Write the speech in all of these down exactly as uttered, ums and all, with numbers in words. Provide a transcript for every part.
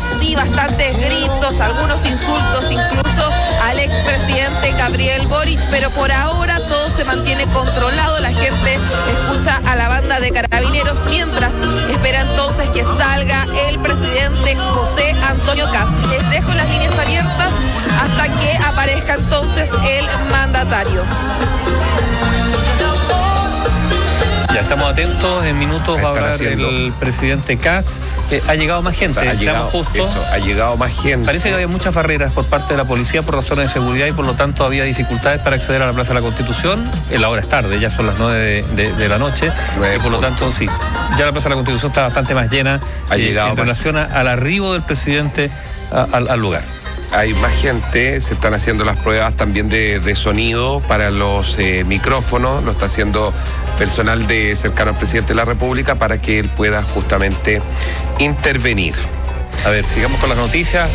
sí, bastantes gritos, algunos insultos incluso al expresidente Gabriel Boric, pero por ahora todo se mantiene controlado. La gente escucha a la banda de carabineros mientras espera entonces que salga el presidente José Antonio Kast. Les dejo las líneas abiertas hasta que aparezca entonces el mandatario. Ya estamos atentos, en minutos va a hablar haciendo... el presidente Kast. Eh, ha llegado más gente, o sea, ha llegado, justo. Eso, ha llegado más gente. Parece que había muchas barreras por parte de la policía por razones de seguridad y por lo tanto había dificultades para acceder a la Plaza de la Constitución. La hora es tarde, ya son las nueve de, de, de la noche. Y por lo tanto, sí, ya la Plaza de la Constitución está bastante más llena ha eh, llegado en más... relación a, al arribo del presidente a, al, al lugar. Hay más gente, se están haciendo las pruebas también de, de sonido para los eh, micrófonos, lo está haciendo personal de cercano al presidente de la República para que él pueda justamente intervenir. A ver, sigamos con las noticias.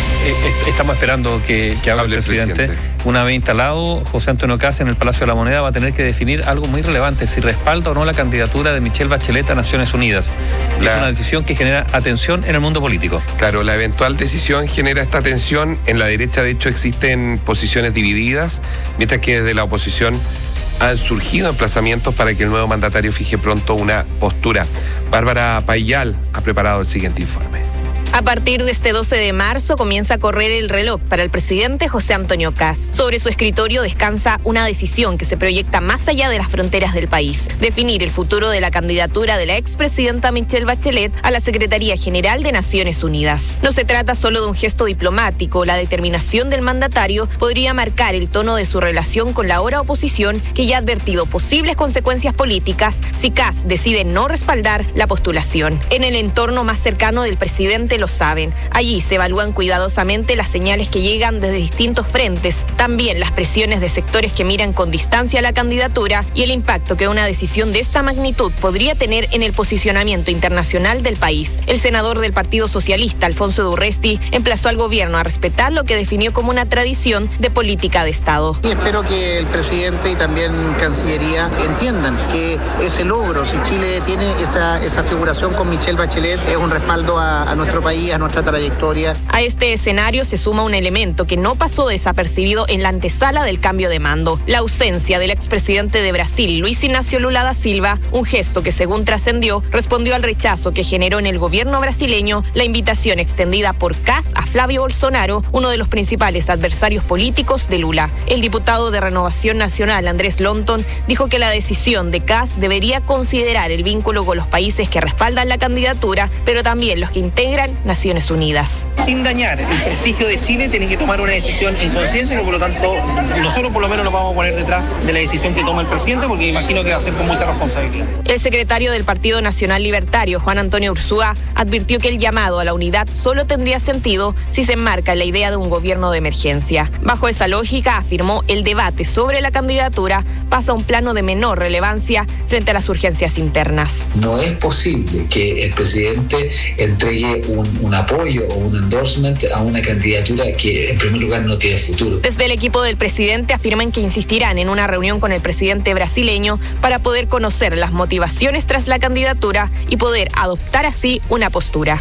Estamos esperando que, que hable el presidente. presidente. Una vez instalado, José Antonio Kast en el Palacio de la Moneda va a tener que definir algo muy relevante, si respalda o no la candidatura de Michelle Bachelet a Naciones Unidas. La... Es una decisión que genera atención en el mundo político. Claro, la eventual decisión genera esta tensión. En la derecha, de hecho, existen posiciones divididas, mientras que desde la oposición han surgido emplazamientos para que el nuevo mandatario fije pronto una postura. Bárbara Payal ha preparado el siguiente informe. A partir de este doce de marzo comienza a correr el reloj para el presidente José Antonio Kast. Sobre su escritorio descansa una decisión que se proyecta más allá de las fronteras del país: definir el futuro de la candidatura de la expresidenta Michelle Bachelet a la Secretaría General de Naciones Unidas. No se trata solo de un gesto diplomático. La determinación del mandatario podría marcar el tono de su relación con la ahora oposición, que ya ha advertido posibles consecuencias políticas si Kast decide no respaldar la postulación. En el entorno más cercano del presidente lo saben. Allí se evalúan cuidadosamente las señales que llegan desde distintos frentes, también las presiones de sectores que miran con distancia la candidatura y el impacto que una decisión de esta magnitud podría tener en el posicionamiento internacional del país. El senador del Partido Socialista, Alfonso de Urresti, emplazó al gobierno a respetar lo que definió como una tradición de política de Estado. Y espero que el presidente y también Cancillería entiendan que ese logro, si Chile tiene esa, esa figuración con Michelle Bachelet, es un respaldo a, a nuestro país, a nuestra trayectoria. A este escenario se suma un elemento que no pasó desapercibido en la antesala del cambio de mando: la ausencia del expresidente de Brasil, Luis Ignacio Lula da Silva, un gesto que, según trascendió, respondió al rechazo que generó en el gobierno brasileño la invitación extendida por Kast a Flavio Bolsonaro, uno de los principales adversarios políticos de Lula. El diputado de Renovación Nacional, Andrés Lonton, dijo que la decisión de Kast debería considerar el vínculo con los países que respaldan la candidatura, pero también los que integran Naciones Unidas. Sin dañar el prestigio de Chile, tienen que tomar una decisión en conciencia, y por lo tanto nosotros por lo menos nos vamos a poner detrás de la decisión que toma el presidente, porque imagino que va a ser con mucha responsabilidad. El secretario del Partido Nacional Libertario, Juan Antonio Ursúa, advirtió que el llamado a la unidad solo tendría sentido si se enmarca la idea de un gobierno de emergencia. Bajo esa lógica, afirmó, el debate sobre la candidatura pasa a un plano de menor relevancia frente a las urgencias internas. No es posible que el presidente entregue un, un apoyo o un endorsement a una candidatura que en primer lugar no tiene futuro. Desde el equipo del presidente afirman que insistirán en una reunión con el presidente brasileño para poder conocer las motivaciones tras la candidatura y poder adoptar así una postura.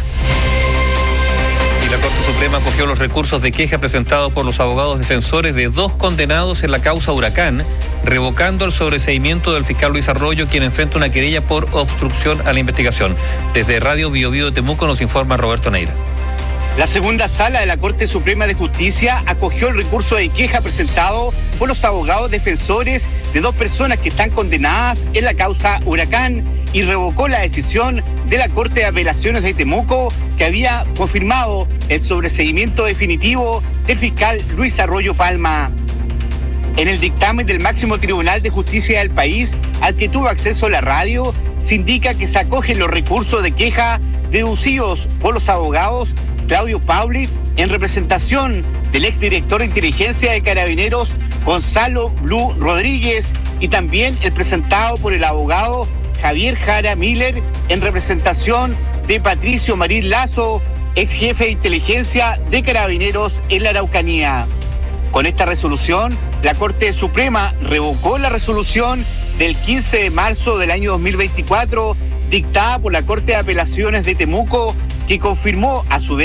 La Corte Suprema acogió los recursos de queja presentados por los abogados defensores de dos condenados en la causa Huracán, revocando el sobreseimiento del fiscal Luis Arroyo, quien enfrenta una querella por obstrucción a la investigación. Desde Radio Bio Bio de Temuco nos informa Roberto Neira. La segunda sala de la Corte Suprema de Justicia acogió el recurso de queja presentado por los abogados defensores de dos personas que están condenadas en la causa Huracán y revocó la decisión de la Corte de Apelaciones de Temuco, que había confirmado el sobreseimiento definitivo del fiscal Luis Arroyo Palma. En el dictamen del máximo tribunal de justicia del país, al que tuvo acceso la radio, se indica que se acogen los recursos de queja deducidos por los abogados Claudio Pauli, en representación del exdirector de inteligencia de Carabineros Gonzalo Blue Rodríguez, y también el presentado por el abogado Javier Jara Miller, en representación de Patricio Marín Lazo, ex jefe de inteligencia de Carabineros en la Araucanía. Con esta resolución, la Corte Suprema revocó la resolución del quince de marzo del año dos mil veinticuatro, dictada por la Corte de Apelaciones de Temuco, que confirmó a su vez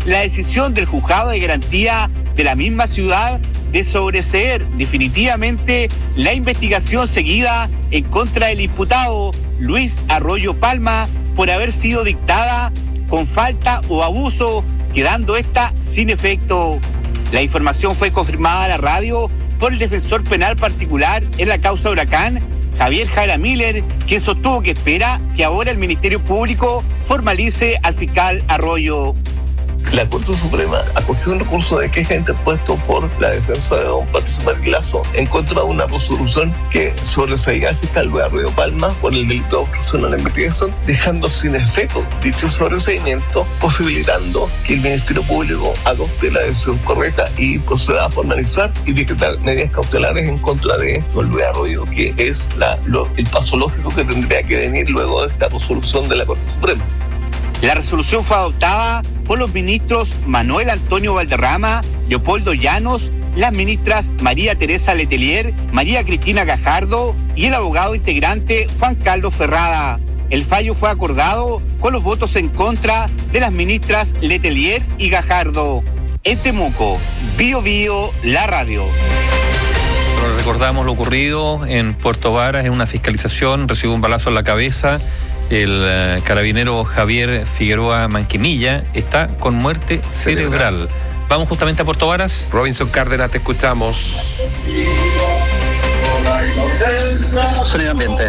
la decisión del juzgado de garantía de la misma ciudad de sobreseer definitivamente la investigación seguida en contra del imputado Luis Arroyo Palma por haber sido dictada con falta o abuso, quedando esta sin efecto. La información fue confirmada a la radio por el defensor penal particular en la causa Huracán, Javier Jara Miller, quien sostuvo que espera que ahora el Ministerio Público formalice al fiscal Arroyo. La Corte Suprema acogió un recurso de queja interpuesto por la defensa de don Patricio Marguilaso en contra de una resolución que sobreseía al fiscal Luis Arroyo Palma por el delito de obstrucción a la investigación, dejando sin efecto dicho sobreseimiento, posibilitando que el Ministerio Público adopte la decisión correcta y proceda a formalizar y decretar medidas cautelares en contra de don Luis Arroyo, que es la, lo, el paso lógico que tendría que venir luego de esta resolución de la Corte Suprema. La resolución fue adoptada por los ministros Manuel Antonio Valderrama, Leopoldo Llanos, las ministras María Teresa Letelier, María Cristina Gajardo y el abogado integrante Juan Carlos Ferrada. El fallo fue acordado con los votos en contra de las ministras Letelier y Gajardo. En Temuco, Bio Bio, la radio. Recordamos lo ocurrido en Puerto Varas en una fiscalización, recibió un balazo en la cabeza. El uh, carabinero Javier Figueroa Manquimilla está con muerte cerebral. cerebral. Vamos justamente a Puerto Varas. Robinson Cárdenas, te escuchamos. Sonido ambiente.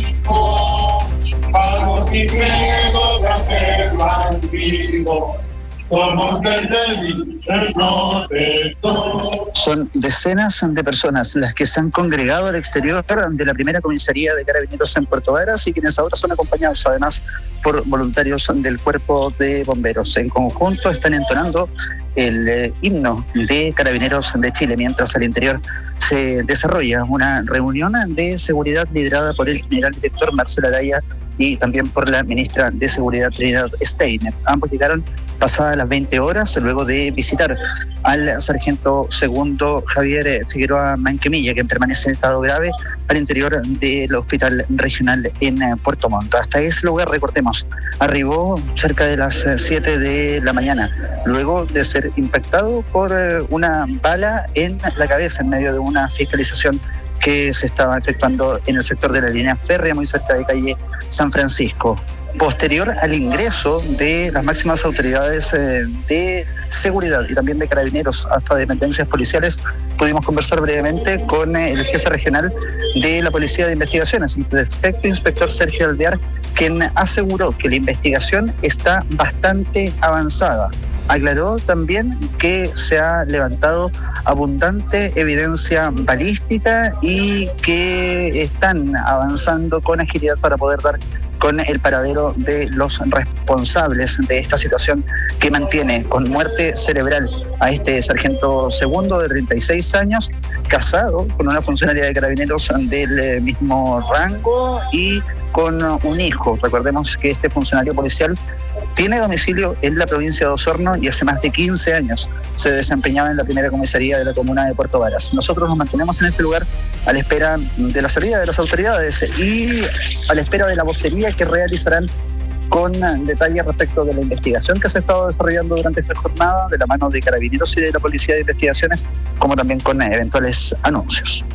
Son decenas de personas las que se han congregado al exterior de la primera comisaría de Carabineros en Puerto Varas y quienes ahora son acompañados además por voluntarios del Cuerpo de Bomberos. En conjunto están entonando el eh, himno de Carabineros de Chile, mientras al interior se desarrolla una reunión de seguridad liderada por el general director Marcelo Araya y también por la ministra de Seguridad Trinidad Steiner. Ambos llegaron pasadas las veinte horas luego de visitar al sargento segundo Javier Figueroa Manquimilla, quien permanece en estado grave al interior del hospital regional en Puerto Montt. Hasta ese lugar, recordemos, arribó cerca de las siete de la mañana, luego de ser impactado por una bala en la cabeza en medio de una fiscalización que se estaba efectuando en el sector de la línea férrea, muy cerca de calle San Francisco. Posterior al ingreso de las máximas autoridades eh, de seguridad y también de carabineros hasta dependencias policiales, pudimos conversar brevemente con eh, el jefe regional de la Policía de Investigaciones, el prefecto inspector Sergio Alvear, quien aseguró que la investigación está bastante avanzada. Aclaró también que se ha levantado abundante evidencia balística y que están avanzando con agilidad para poder dar con el paradero de los responsables de esta situación que mantiene con muerte cerebral a este sargento segundo de treinta y seis años, casado con una funcionaria de Carabineros del mismo rango y con un hijo. Recordemos que este funcionario policial tiene domicilio en la provincia de Osorno y hace más de quince años se desempeñaba en la primera comisaría de la comuna de Puerto Varas. Nosotros nos mantenemos en este lugar a la espera de la salida de las autoridades y a la espera de la vocería que realizarán con detalles respecto de la investigación que se ha estado desarrollando durante esta jornada de la mano de Carabineros y de la Policía de Investigaciones, como también con eventuales anuncios.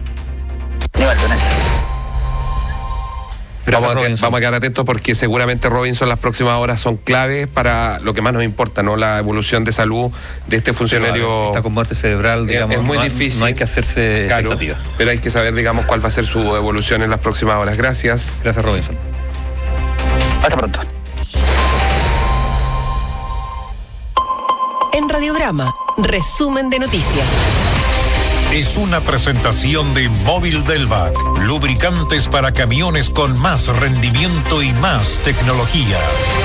Vamos a, vamos a quedar atentos porque seguramente, Robinson, las próximas horas son claves para lo que más nos importa, ¿no? La evolución de salud de este funcionario. Claro, está con muerte cerebral, digamos. Es muy no, difícil. No hay que hacerse claro, expectativas. Pero hay que saber, digamos, cuál va a ser su evolución en las próximas horas. Gracias. Gracias, Robinson. Hasta pronto. En Radiograma, resumen de noticias. Es una presentación de Móvil Delvac, lubricantes para camiones con más rendimiento y más tecnología.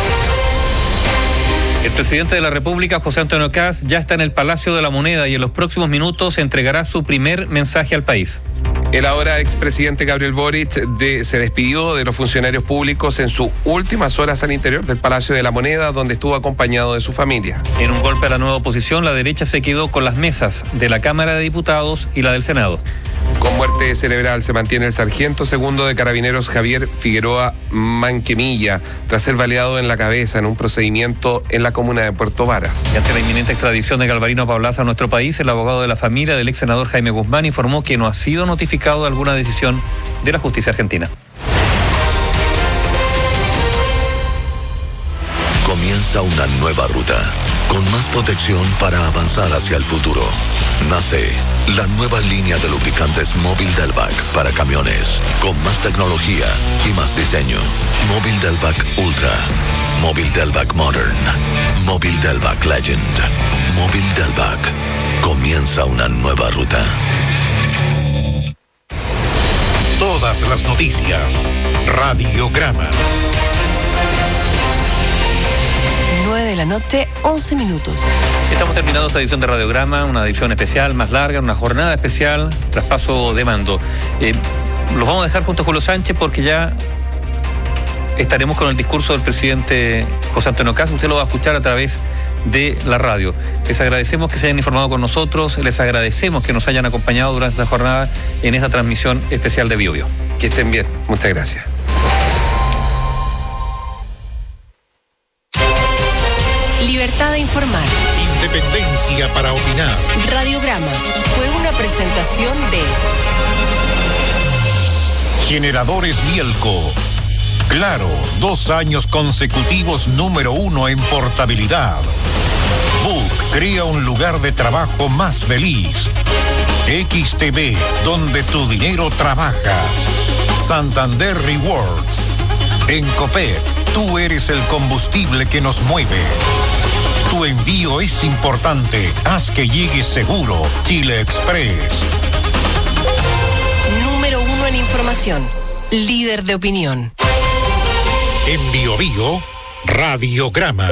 El presidente de la República, José Antonio Kast, ya está en el Palacio de la Moneda y en los próximos minutos entregará su primer mensaje al país. El ahora expresidente Gabriel Boric de, se despidió de los funcionarios públicos en sus últimas horas al interior del Palacio de la Moneda, donde estuvo acompañado de su familia. En un golpe a la nueva oposición, la derecha se quedó con las mesas de la Cámara de Diputados y la del Senado. Con muerte cerebral se mantiene el sargento segundo de Carabineros Javier Figueroa Manquemilla, tras ser baleado en la cabeza en un procedimiento en la comuna de Puerto Varas. Y ante la inminente extradición de Galvarino Paulaza a nuestro país, el abogado de la familia del ex senador Jaime Guzmán informó que no ha sido notificado de alguna decisión de la justicia argentina. Comienza una nueva ruta, con más protección para avanzar hacia el futuro. Nace la nueva línea de lubricantes Móvil Delvac para camiones, con más tecnología y más diseño. Móvil Delvac Ultra, Móvil Delvac Modern, Móvil Delvac Legend, Móvil Delvac. Comienza una nueva ruta. Todas las noticias. Radiograma. nueve de la noche, once minutos. Estamos terminando esta edición de Radiograma, una edición especial, más larga, una jornada especial, traspaso de mando. Eh, los vamos a dejar junto a Julio Sánchez porque ya estaremos con el discurso del presidente José Antonio Kast. Usted lo va a escuchar a través de la radio. Les agradecemos que se hayan informado con nosotros, les agradecemos que nos hayan acompañado durante esta jornada en esta transmisión especial de Bio Bio. Que estén bien. Muchas gracias. Libertad de informar. Independencia para opinar. Radiograma fue una presentación de Generadores Bielco. Claro, dos años consecutivos número uno en portabilidad. Book crea un lugar de trabajo más feliz. X T V, donde tu dinero trabaja. Santander Rewards. En Copec, tú eres el combustible que nos mueve. Tu envío es importante. Haz que llegue seguro. Chile Express. Número uno en información. Líder de opinión. En Bio Bio, Radiograma.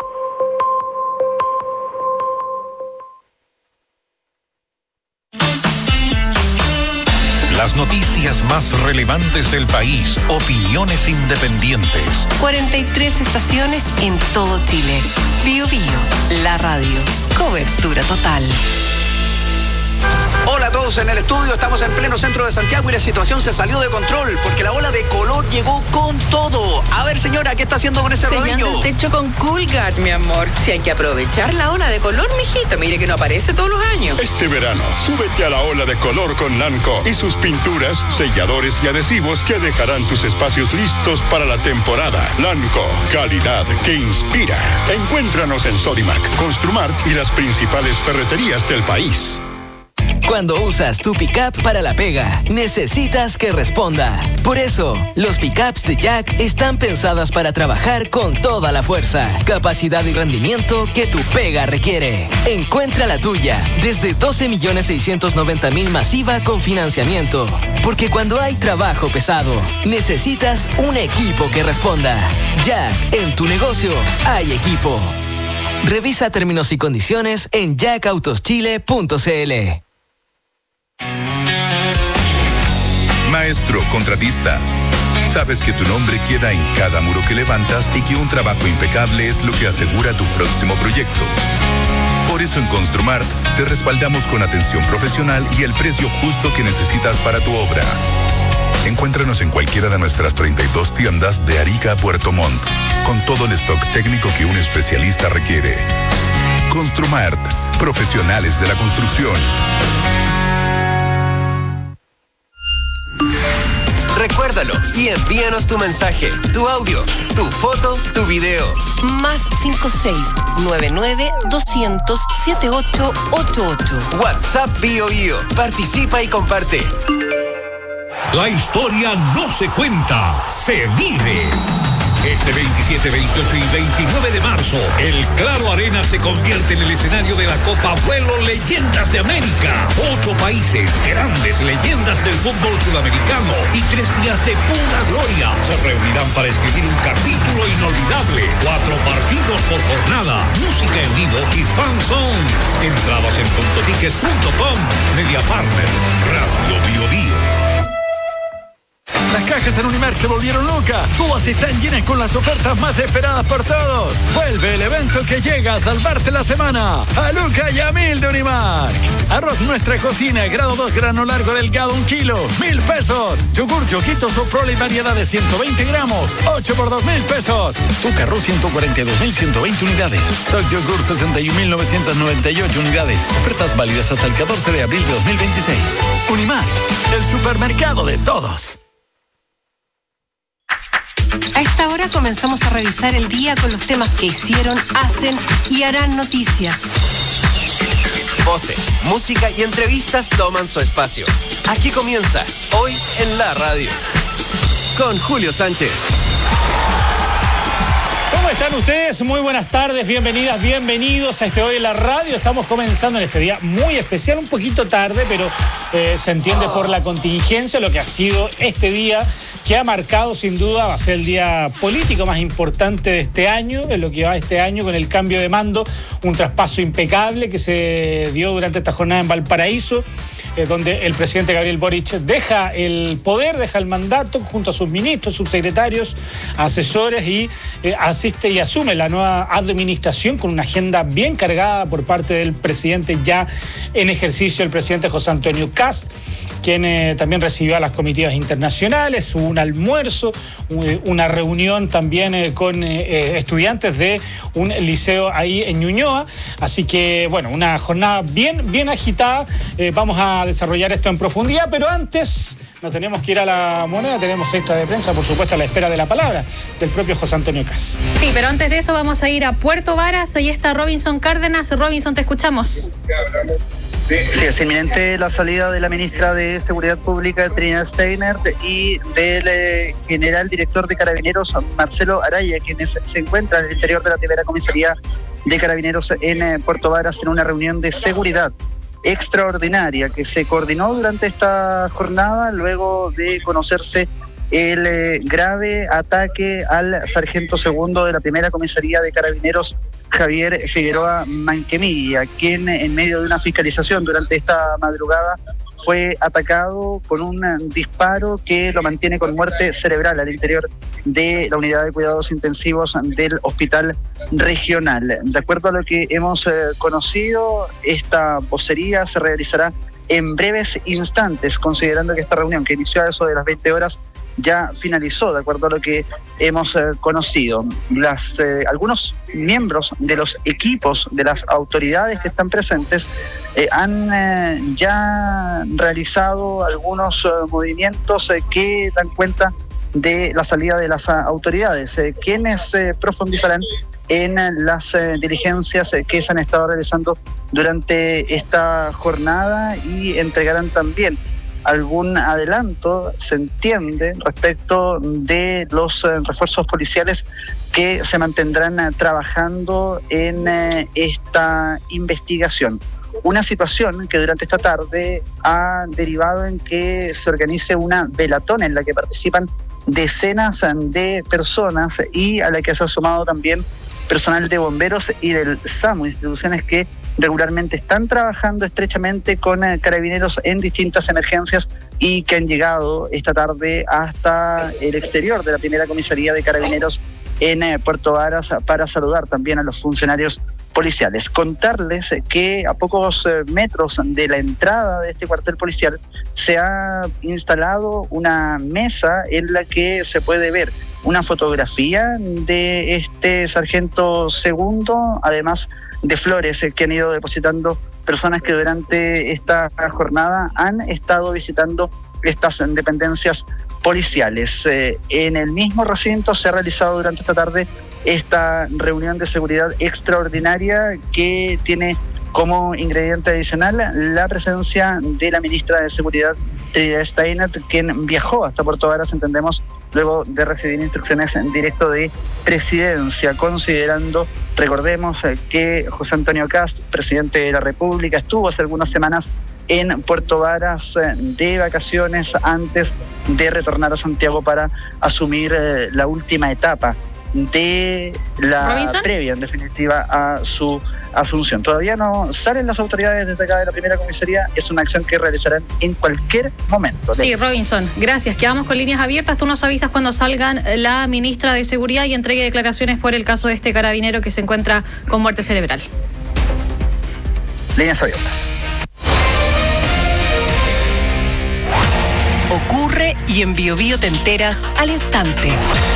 Las noticias más relevantes del país, opiniones independientes. cuarenta y tres estaciones en todo Chile. Bio Bio, la radio. Cobertura total. Hola a todos en el estudio, estamos en pleno centro de Santiago y la situación se salió de control porque la ola de color llegó con todo. A ver, señora, ¿qué está haciendo con ese Sellando rodillo? el techo con Coolguard, mi amor. Si hay que aprovechar la ola de color, mijito, mire que no aparece todos los años. Este verano, súbete a la ola de color con Lanco y sus pinturas, selladores y adhesivos que dejarán tus espacios listos para la temporada. Lanco, calidad que inspira. Encuéntranos en Sodimac, Construmart y las principales ferreterías del país. Cuando usas tu pickup para la pega, necesitas que responda. Por eso, los pickups de Jack están pensadas para trabajar con toda la fuerza, capacidad y rendimiento que tu pega requiere. Encuentra la tuya desde doce millones seiscientos noventa mil masiva con financiamiento. Porque cuando hay trabajo pesado, necesitas un equipo que responda. Jack, en tu negocio hay equipo. Revisa términos y condiciones en jack autos chile punto c l. Maestro contratista, sabes que tu nombre queda en cada muro que levantas y que un trabajo impecable es lo que asegura tu próximo proyecto. Por eso en Construmart te respaldamos con atención profesional y el precio justo que necesitas para tu obra. Encuéntranos en cualquiera de nuestras treinta y dos tiendas de Arica a Puerto Montt, con todo el stock técnico que un especialista requiere. Construmart, profesionales de la construcción. Recuérdalo y envíanos tu mensaje, tu audio, tu foto, tu video. Más cinco seis nueve nueve doscientos setenta y ocho ochenta y ocho. WhatsApp Bio Bio. Participa y comparte. La historia no se cuenta, se vive. Este veintisiete, veintiocho y veintinueve de marzo, el Claro Arena se convierte en el escenario de la Copa Vuelo Leyendas de América. Ocho países, grandes leyendas del fútbol sudamericano y tres días de pura gloria se reunirán para escribir un capítulo inolvidable. Cuatro partidos por jornada, música en vivo y fan songs. Entradas en punto ticket punto com, Media Partner, Radio Bio Bio. Las cajas en Unimark se volvieron locas. Todas están llenas con las ofertas más esperadas por todos. Vuelve el evento que llega a salvarte la semana. A Luca y a Mil de Unimark. Arroz Nuestra Cocina, grado dos, grano largo delgado, un kilo, mil pesos. Yogur Yoquito Soprole y variedad de ciento veinte gramos, ocho por dos mil pesos. Stock Arroz ciento cuarenta y dos mil ciento veinte unidades. Stock Yogur sesenta y un mil novecientos noventa y ocho unidades. Ofertas válidas hasta el catorce de abril de dos mil veintiséis. Unimark, el supermercado de todos. A esta hora comenzamos a revisar el día con los temas que hicieron, hacen y harán noticia. Voces, música y entrevistas toman su espacio. Aquí comienza Hoy en la Radio con Julio Sánchez. ¿Cómo están ustedes? Muy buenas tardes, bienvenidas, bienvenidos a este Hoy en la Radio. Estamos comenzando en este día muy especial, un poquito tarde, pero eh, se entiende por la contingencia lo que ha sido este día, que ha marcado sin duda, va a ser el día político más importante de este año, en lo que va este año con el cambio de mando, un traspaso impecable que se dio durante esta jornada en Valparaíso, eh, donde el presidente Gabriel Boric deja el poder, deja el mandato junto a sus ministros, subsecretarios, asesores y eh, asiste y asume la nueva administración con una agenda bien cargada por parte del presidente ya en ejercicio, el presidente José Antonio Kast, quien eh, también recibió a las comitivas internacionales, un almuerzo, una reunión también eh, con eh, estudiantes de un liceo ahí en Ñuñoa. Así que, bueno, una jornada bien, bien agitada. Eh, vamos a desarrollar esto en profundidad, pero antes no tenemos que ir a la moneda, tenemos extra de prensa, por supuesto, a la espera de la palabra del propio José Antonio Kast. Sí, pero antes de eso vamos a ir a Puerto Varas. Ahí está Robinson Cárdenas. Robinson, te escuchamos. Sí, es inminente la salida de la ministra de Seguridad Pública, Trinidad Steiner, y del eh, general director de Carabineros, Marcelo Araya, quienes se encuentran en el interior de la primera comisaría de Carabineros en eh, Puerto Varas en una reunión de seguridad extraordinaria que se coordinó durante esta jornada luego de conocerse el eh, grave ataque al sargento segundo de la primera comisaría de Carabineros, Javier Figueroa Manquemilla, quien en medio de una fiscalización durante esta madrugada fue atacado con un disparo que lo mantiene con muerte cerebral al interior de la unidad de cuidados intensivos del hospital regional. De acuerdo a lo que hemos eh, conocido, esta vocería se realizará en breves instantes, considerando que esta reunión, que inició a eso de las veinte horas, ya finalizó, de acuerdo a lo que hemos eh, conocido. Las, eh, algunos miembros de los equipos de las autoridades que están presentes eh, han eh, ya realizado algunos eh, movimientos eh, que dan cuenta de la salida de las autoridades, eh, quienes eh, profundizarán en las eh, diligencias eh, que se han estado realizando durante esta jornada y entregarán también algún adelanto, se entiende, respecto de los eh, refuerzos policiales que se mantendrán eh, trabajando en eh, esta investigación. Una situación que durante esta tarde ha derivado en que se organice una velatón en la que participan decenas de personas y a la que se ha sumado también personal de bomberos y del SAMU, instituciones que regularmente están trabajando estrechamente con eh, Carabineros en distintas emergencias y que han llegado esta tarde hasta el exterior de la primera comisaría de Carabineros en eh, Puerto Varas para saludar también a los funcionarios policiales. Contarles que a pocos eh, metros de la entrada de este cuartel policial se ha instalado una mesa en la que se puede ver una fotografía de este sargento segundo, además de flores que han ido depositando personas que durante esta jornada han estado visitando estas dependencias policiales. Eh, en el mismo recinto se ha realizado durante esta tarde esta reunión de seguridad extraordinaria que tiene como ingrediente adicional la presencia de la ministra de Seguridad, Trinidad Steiner, quien viajó hasta Puerto Varas, entendemos, luego de recibir instrucciones en directo de presidencia, considerando, recordemos, que José Antonio Kast, presidente de la República, estuvo hace algunas semanas en Puerto Varas de vacaciones antes de retornar a Santiago para asumir la última etapa de la ¿Robinson? previa, en definitiva, a su asunción. Todavía no salen las autoridades desde acá de la primera comisaría, es una acción que realizarán en cualquier momento. Sí, Robinson, gracias. Quedamos con líneas abiertas. Tú nos avisas cuando salgan la ministra de Seguridad y entregue declaraciones por el caso de este carabinero que se encuentra con muerte cerebral. Líneas abiertas. Ocurre y en Bio Bio te enteras al instante.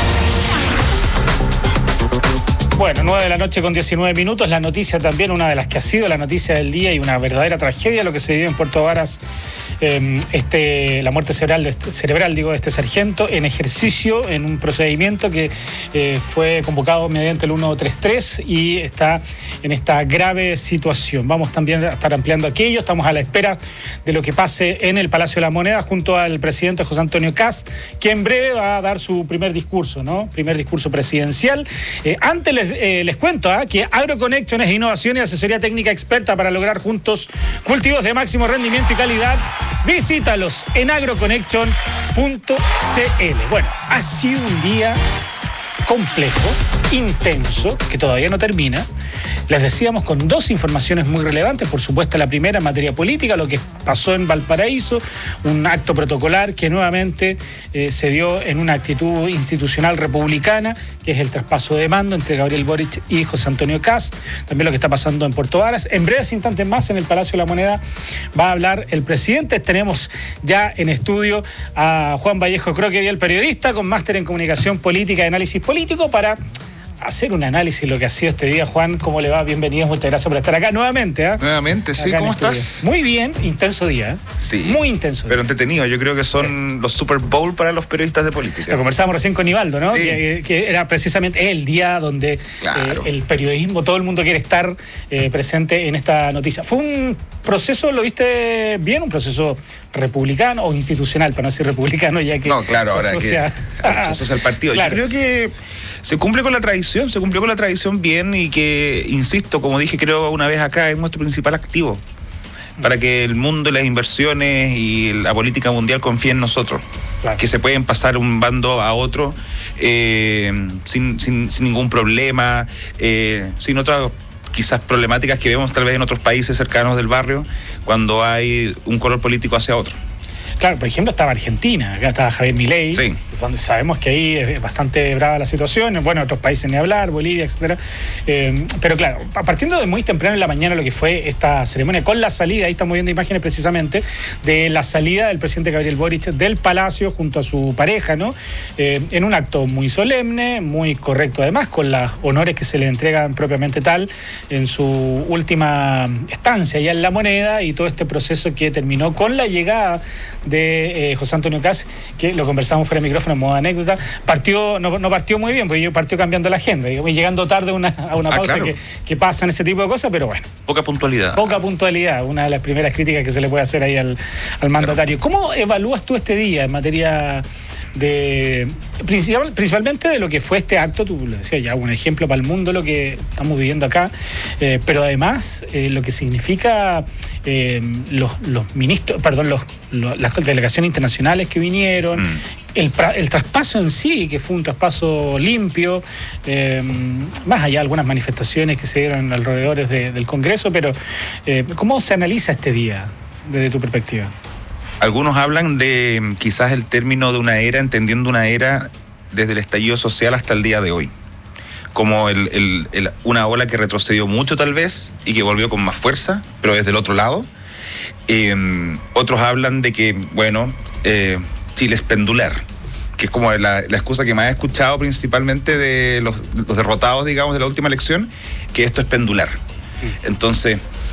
Bueno, nueve de la noche con diecinueve minutos, la noticia también, una de las que ha sido la noticia del día y una verdadera tragedia, lo que se vive en Puerto Varas, eh, este, la muerte cerebral, de este, cerebral digo, de este sargento en ejercicio, en un procedimiento que eh, fue convocado mediante el ciento treinta y tres y está en esta grave situación. Vamos también a estar ampliando aquello, estamos a la espera de lo que pase en el Palacio de la Moneda junto al presidente José Antonio Kast, que en breve va a dar su primer discurso, ¿no? Primer discurso presidencial. Eh, antes les Eh, les cuento ¿eh? que AgroConnection es innovación y asesoría técnica experta para lograr juntos cultivos de máximo rendimiento y calidad. Visítalos en agroconnection punto c l. Bueno, ha sido un día complejo, intenso, que todavía no termina. Les decíamos con dos informaciones muy relevantes. Por supuesto, la primera en materia política, lo que pasó en Valparaíso, un acto protocolar que nuevamente eh, se dio en una actitud institucional republicana, que es el traspaso de mando entre Gabriel Boric y José Antonio Kast. También lo que está pasando en Puerto Varas. En breves instantes más, en el Palacio de la Moneda, va a hablar el presidente. Tenemos ya en estudio a Juan Vallejo Croque, el periodista con máster en comunicación política y análisis político, para hacer un análisis de lo que ha sido este día. Juan, ¿cómo le va? Bienvenido, muchas gracias por estar acá nuevamente. ¿eh? Nuevamente, sí, acá ¿cómo estudio. estás? Muy bien, intenso día. ¿eh? Sí. Muy intenso. Pero entretenido, yo creo que son sí. los Super Bowl para los periodistas de política. Lo conversábamos recién con Ivaldo, ¿no? Sí. Que, que era precisamente el día donde claro. eh, el periodismo, todo el mundo quiere estar eh, presente en esta noticia. Fue un proceso, ¿lo viste bien? Un proceso republicano o institucional, para no decir republicano, ya que no, claro, se ahora asocia, que se asocia al partido. Claro. Yo creo que se cumple con la tradición, se cumplió con la tradición bien y que, insisto, como dije creo una vez acá, es nuestro principal activo para que el mundo, las inversiones y la política mundial confíen en nosotros. Claro. Que se pueden pasar un bando a otro eh, sin, sin, sin ningún problema, eh, sin otras quizás problemáticas que vemos tal vez en otros países cercanos del barrio cuando hay un color político hacia otro. Claro, por ejemplo, estaba Argentina, acá estaba Javier Milei, sí. donde sabemos que ahí es bastante brava la situación, bueno, otros países ni hablar, Bolivia, etcétera. Eh, pero claro, partiendo de muy temprano en la mañana lo que fue esta ceremonia, con la salida, ahí estamos viendo imágenes precisamente, de la salida del presidente Gabriel Boric del Palacio junto a su pareja, ¿no? Eh, en un acto muy solemne, muy correcto además, con los honores que se le entregan propiamente tal en su última estancia allá en La Moneda y todo este proceso que terminó con la llegada de eh, José Antonio Kast, que lo conversamos fuera de micrófono en modo anécdota. Partió, no, no partió muy bien, porque yo partió cambiando la agenda, digamos, llegando tarde una, a una ah, pauta claro. que, que pasan ese tipo de cosas, pero bueno. Poca puntualidad. Poca puntualidad, una de las primeras críticas que se le puede hacer ahí al, al mandatario. Claro. ¿Cómo evalúas tú este día en materia de principal, principalmente de lo que fue este acto? Tú lo decías ya, un ejemplo para el mundo lo que estamos viviendo acá, eh, pero además eh, lo que significa eh, los, los ministros, perdón, los, los, las delegaciones internacionales que vinieron, mm. el, el traspaso en sí, que fue un traspaso limpio, eh, más allá de algunas manifestaciones que se dieron alrededor de, del Congreso, pero eh, ¿cómo se analiza este día desde tu perspectiva? Algunos hablan de quizás el término de una era, entendiendo una era desde el estallido social hasta el día de hoy. Como el, el, el, una ola que retrocedió mucho tal vez y que volvió con más fuerza, pero desde el otro lado. Eh, otros hablan de que, bueno, eh, Chile es pendular, que es como la, la excusa que más he escuchado principalmente de los, los derrotados, digamos, de la última elección, que esto es pendular. Entonces...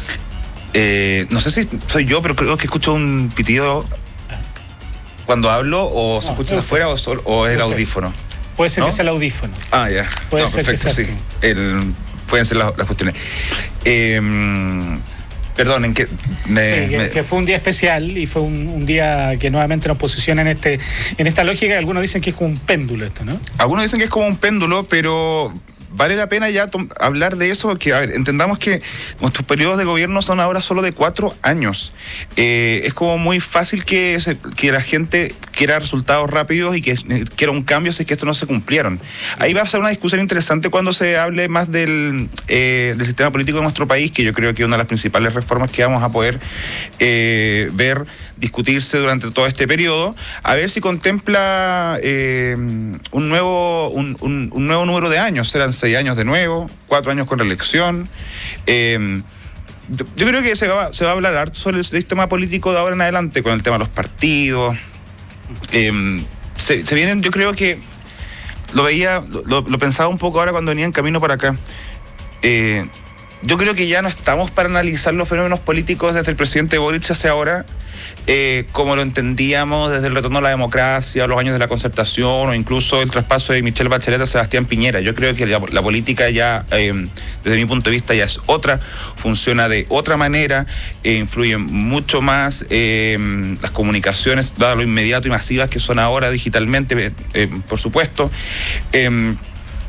Eh, no sé si soy yo, pero creo que escucho un pitido cuando hablo, o se no, escucha de afuera, o, o es el audífono. Puede ser ¿no? que sea el audífono. Ah, ya. Puede no, ser perfecto, que sea sí. El, pueden ser las, las cuestiones. Eh, Perdonen, que, me, sí, que, me... que fue un día especial y fue un, un día que nuevamente nos posiciona en este en esta lógica. Algunos dicen que es como un péndulo esto, ¿no? Algunos dicen que es como un péndulo, pero vale la pena ya hablar de eso, que a ver, entendamos que nuestros periodos de gobierno son ahora solo de cuatro años. Eh, es como muy fácil que, se, que la gente quiera resultados rápidos y que quiera un cambio si es que esto no se cumplieron. Ahí va a ser una discusión interesante cuando se hable más del, eh, del sistema político de nuestro país, que yo creo que es una de las principales reformas que vamos a poder eh, ver discutirse durante todo este periodo, a ver si contempla eh, un nuevo un, un, un nuevo número de años, serán seis años de nuevo, cuatro años con reelección. Eh, yo creo que se va, se va a hablar harto sobre el sistema político de ahora en adelante, con el tema de los partidos. Eh, se, se vienen, yo creo que lo veía, lo, lo pensaba un poco ahora cuando venía en camino para acá. Eh, yo creo que ya no estamos para analizar los fenómenos políticos desde el presidente Boric hacia ahora, eh, como lo entendíamos desde el retorno a la democracia, los años de la concertación o incluso el traspaso de Michelle Bachelet a Sebastián Piñera. Yo creo que la, la política ya, eh, desde mi punto de vista, ya es otra, funciona de otra manera, eh, influyen mucho más eh, las comunicaciones, dado lo inmediato y masivas que son ahora digitalmente, eh, por supuesto. Eh,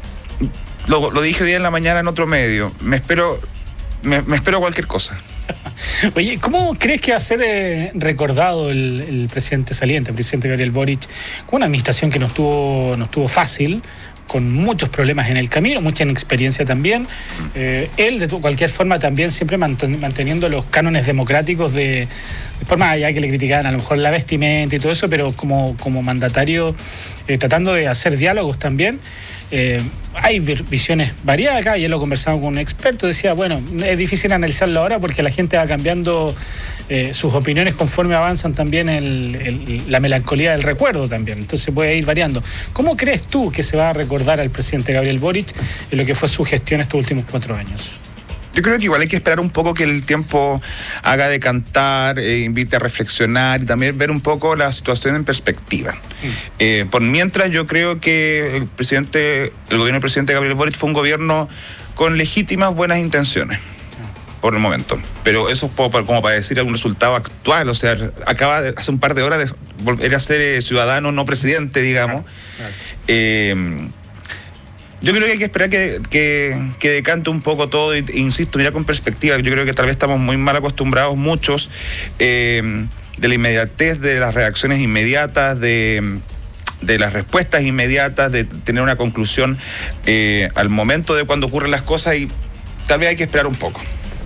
Lo, lo dije hoy día en la mañana en otro medio. Me espero, me, me espero cualquier cosa. Oye, ¿cómo crees que va a ser eh, recordado el, el presidente saliente, el presidente Gabriel Boric, con una administración que no estuvo, no estuvo fácil, con muchos problemas en el camino, mucha inexperiencia también? Eh, él, de cualquier forma, también siempre manten, manteniendo los cánones democráticos de, de forma allá que le criticaban a lo mejor la vestimenta y todo eso, pero como, como mandatario, eh, tratando de hacer diálogos también. Eh, hay visiones variadas acá, ya lo conversamos con un experto, decía, bueno, es difícil analizarlo ahora porque la gente va cambiando eh, sus opiniones conforme avanzan también el, el, la melancolía del recuerdo también, entonces puede ir variando. ¿Cómo crees tú que se va a recordar al presidente Gabriel Boric en lo que fue su gestión estos últimos cuatro años? Yo creo que igual hay que esperar un poco que el tiempo haga decantar, eh, invite a reflexionar y también ver un poco la situación en perspectiva. Mm. Eh, por mientras, yo creo que el presidente, el gobierno del presidente Gabriel Boric fue un gobierno con legítimas buenas intenciones, mm. por el momento. Pero eso es como para decir algún resultado actual, o sea, acaba de, hace un par de horas de volver a ser eh, ciudadano, no presidente, digamos. Claro, claro. Eh, Yo creo que hay que esperar que, que, que decante un poco todo, e insisto, mira con perspectiva. Yo creo que tal vez estamos muy mal acostumbrados muchos eh, de la inmediatez, de las reacciones inmediatas, de, de las respuestas inmediatas, de tener una conclusión eh, al momento de cuando ocurren las cosas, y tal vez hay que esperar un poco.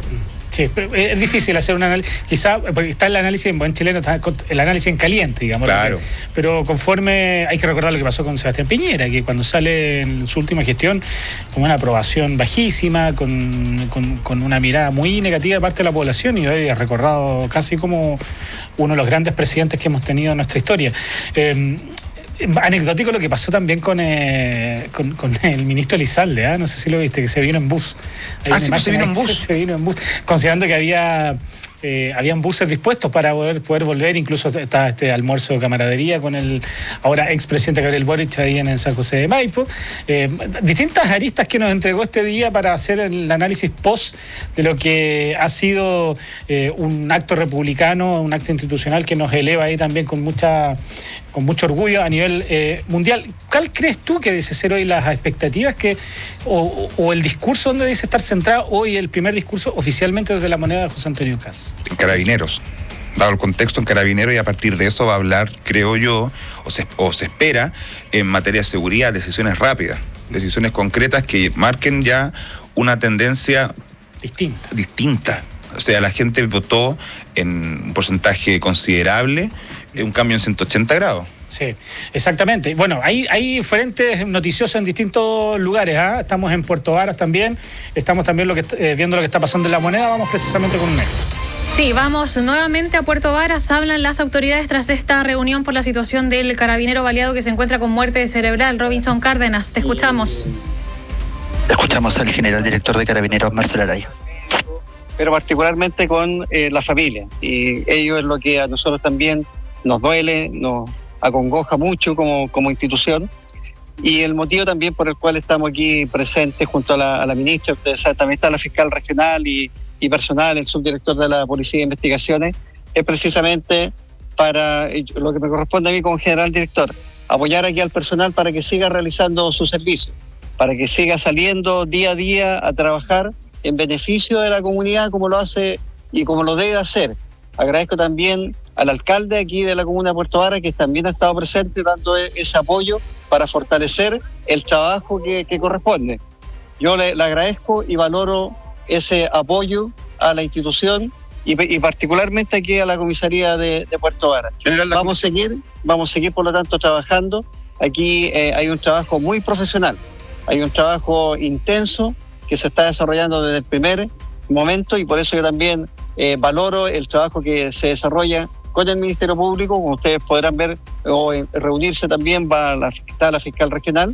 Sí, pero es difícil hacer un análisis, quizá, porque está el análisis en buen chileno, está el análisis en caliente, digamos. Claro. Pero conforme, hay que recordar lo que pasó con Sebastián Piñera, que cuando sale en su última gestión, con una aprobación bajísima, con, con, con una mirada muy negativa de parte de la población, y hoy es recordado casi como uno de los grandes presidentes que hemos tenido en nuestra historia. Eh, Anecdótico lo que pasó también con, eh, con, con el ministro Elizalde, ¿eh? No sé si lo viste, que se vino en bus. Hay ah, sí, pues se vino en bus. Se vino en bus, considerando que había eh, habían buses dispuestos para poder, poder volver, incluso está este almuerzo de camaradería con el ahora expresidente Gabriel Boric ahí en, en San José de Maipo. Eh, distintas aristas que nos entregó este día para hacer el análisis post de lo que ha sido eh, un acto republicano, un acto institucional que nos eleva ahí también con mucha con mucho orgullo a nivel eh, mundial. ¿Cuál crees tú que debe ser hoy las expectativas que o, o el discurso donde debe estar centrado hoy el primer discurso oficialmente desde la moneda de José Antonio Kast? Carabineros. Dado el contexto en Carabineros, y a partir de eso va a hablar, creo yo, o se, o se espera, en materia de seguridad, decisiones rápidas, decisiones concretas que marquen ya una tendencia distinta. distinta. O sea, la gente votó en un porcentaje considerable, un cambio en ciento ochenta grados. Sí, exactamente. Bueno, hay, hay frentes noticiosos en distintos lugares. ¿eh? Estamos en Puerto Varas también, estamos también lo que, eh, viendo lo que está pasando en La Moneda. Vamos precisamente con un extra. Sí, vamos nuevamente a Puerto Varas. Hablan las autoridades tras esta reunión por la situación del carabinero baleado que se encuentra con muerte cerebral. Robinson Cárdenas, te escuchamos. Escuchamos al general director de Carabineros, Marcelo Araya. Pero particularmente con eh, la familia. Y ello es lo que a nosotros también nos duele, nos acongoja mucho como, como institución. Y el motivo también por el cual estamos aquí presentes junto a la, a la ministra, también está la fiscal regional y, y personal, el subdirector de la Policía de Investigaciones, es precisamente para lo que me corresponde a mí como general director, apoyar aquí al personal para que siga realizando su servicio, para que siga saliendo día a día a trabajar en beneficio de la comunidad como lo hace y como lo debe hacer. Agradezco también al alcalde aquí de la comuna de Puerto Varas, que también ha estado presente dando ese apoyo para fortalecer el trabajo que, que corresponde. Yo le, le agradezco y valoro ese apoyo a la institución y, y particularmente aquí a la comisaría de, de Puerto Varas. Vamos a seguir, vamos a seguir por lo tanto trabajando. Aquí eh, hay un trabajo muy profesional, hay un trabajo intenso que se está desarrollando desde el primer momento y por eso yo también eh, valoro el trabajo que se desarrolla con el Ministerio Público. Como ustedes podrán ver o eh, reunirse también va la, está la fiscal regional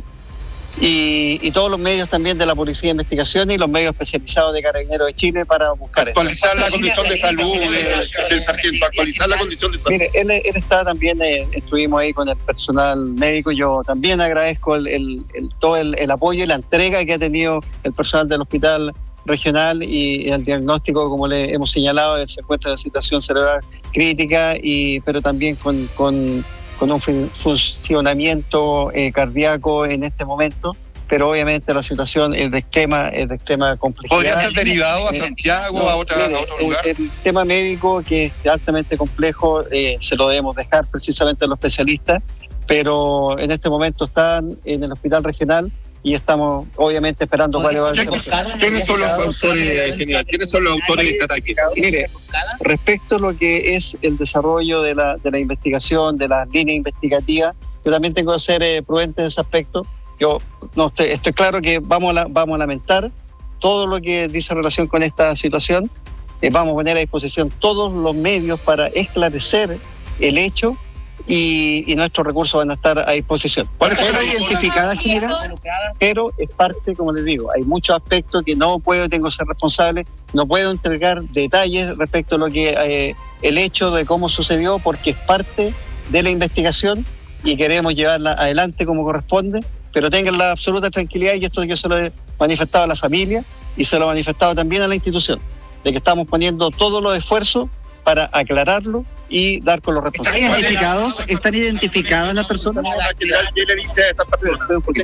y, y todos los medios también de la Policía de Investigación y los medios especializados de Carabineros de Chile para buscar actualizar esto. la condición de salud de, del sargento, actualizar la condición de salud. Mire, él, él está también, eh, estuvimos ahí con el personal médico, yo también agradezco el, el, el, todo el, el apoyo y la entrega que ha tenido el personal del hospital regional y el diagnóstico, como le hemos señalado, se encuentra en situación cerebral crítica, y pero también con, con, con un funcionamiento eh, cardíaco en este momento, pero obviamente la situación es de extrema, es de extrema complejidad. ¿Podría ser derivado a Santiago, eh, no, a, otra, mire, a otro lugar? El, el tema médico, que es altamente complejo, eh, se lo debemos dejar precisamente a los especialistas, pero en este momento están en el hospital regional y estamos obviamente esperando cuál va a ser. ¿Quiénes son los autores, general? ¿Quiénes son los autores de este ataque? Mire, respecto a lo que es el desarrollo de la, de la investigación, de las líneas investigativas, yo también tengo que ser eh, prudente en ese aspecto. Yo no estoy, estoy claro que vamos a, la, vamos a lamentar todo lo que dice en relación con esta situación. Eh, vamos a poner a disposición todos los medios para esclarecer el hecho y, y nuestros recursos van a estar a disposición. Fueron identificadas, general, pero es parte, como les digo, hay muchos aspectos que no puedo, tengo que ser responsable, no puedo entregar detalles respecto a lo que eh, el hecho de cómo sucedió, porque es parte de la investigación y queremos llevarla adelante como corresponde, pero tengan la absoluta tranquilidad, y esto yo se lo he manifestado a la familia y se lo he manifestado también a la institución, de que estamos poniendo todos los esfuerzos para aclararlo y dar con los responsables. ¿Están identificados? ¿Están identificadas las personas? ¿Qué le dice a estas personas?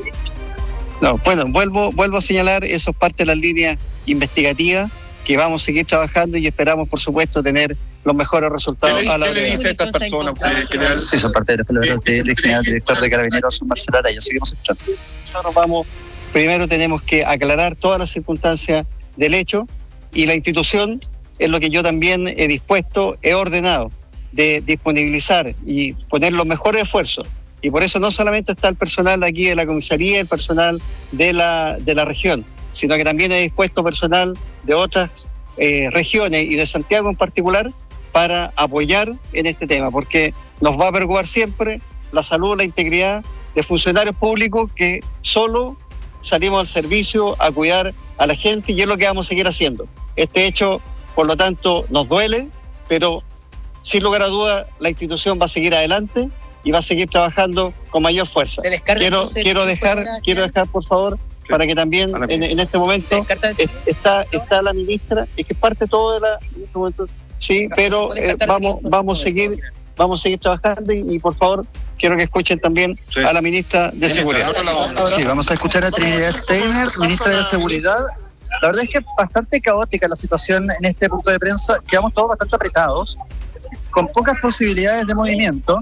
No, bueno, vuelvo, vuelvo a señalar, eso es parte de las líneas investigativas que vamos a seguir trabajando y esperamos, por supuesto, tener los mejores resultados. ¿Qué le, a la ¿qué le dice a estas personas? General? Sí, son parte de las palabras del general director de Carabineros, Marcelo Araya. Seguimos escuchando. Nosotros vamos, primero tenemos que aclarar todas las circunstancias del hecho, y la institución es lo que yo también he dispuesto, he ordenado, de disponibilizar y poner los mejores esfuerzos. Y por eso no solamente está el personal de aquí de la comisaría, el personal de la, de la región, sino que también he dispuesto personal de otras eh, regiones y de Santiago en particular para apoyar en este tema, porque nos va a preocupar siempre la salud, la integridad de funcionarios públicos que solo salimos al servicio a cuidar a la gente, y es lo que vamos a seguir haciendo. Este hecho, por lo tanto, nos duele, pero sin lugar a duda la institución va a seguir adelante y va a seguir trabajando con mayor fuerza. Quiero, quiero dejar, quiero dejar por favor, para que también en, en este momento es, está, está la ministra, es que parte todo de la, en este momento, sí, pero eh, vamos, vamos a seguir, vamos a seguir trabajando y, y por favor quiero que escuchen también sí. a la ministra de Seguridad. Sí, vamos a escuchar a Trinidad Steiner, ministra de Seguridad. La verdad es que es bastante caótica la situación en este punto de prensa, quedamos todos bastante apretados, con pocas posibilidades de movimiento.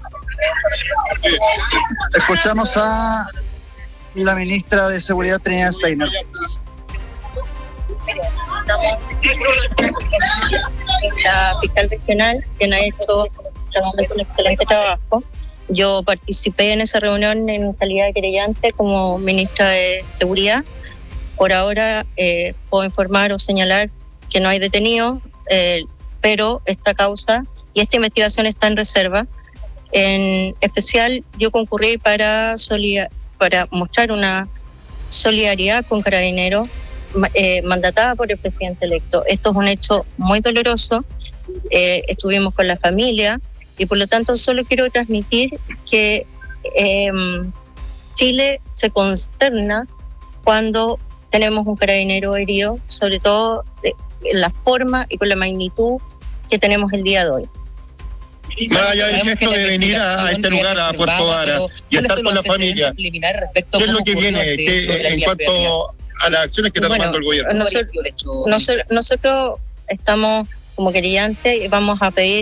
Escuchamos a la ministra de Seguridad, Trinidad Steiner. La fiscal regional, quien ha hecho realmente un excelente trabajo. Yo participé en esa reunión en calidad de querellante como ministra de Seguridad. Por ahora eh, puedo informar o señalar que no hay detenidos, eh, pero esta causa y esta investigación está en reserva. En especial, yo concurrí para, solidar, para mostrar una solidaridad con Carabineros eh, mandatada por el presidente electo. Esto es un hecho muy doloroso. Eh, estuvimos con la familia y por lo tanto solo quiero transmitir que eh, Chile se consterna cuando tenemos un carabinero herido, sobre todo de la forma y con la magnitud que tenemos el día de hoy. Más allá del gesto de venir a, a este lugar, a Puerto Varas, y estar con la familia, ¿qué es lo que viene ¿Qué, en cuanto a las acciones que está bueno, tomando el gobierno? Nosotros, nosotros, nosotros estamos como querellantes y vamos a pedir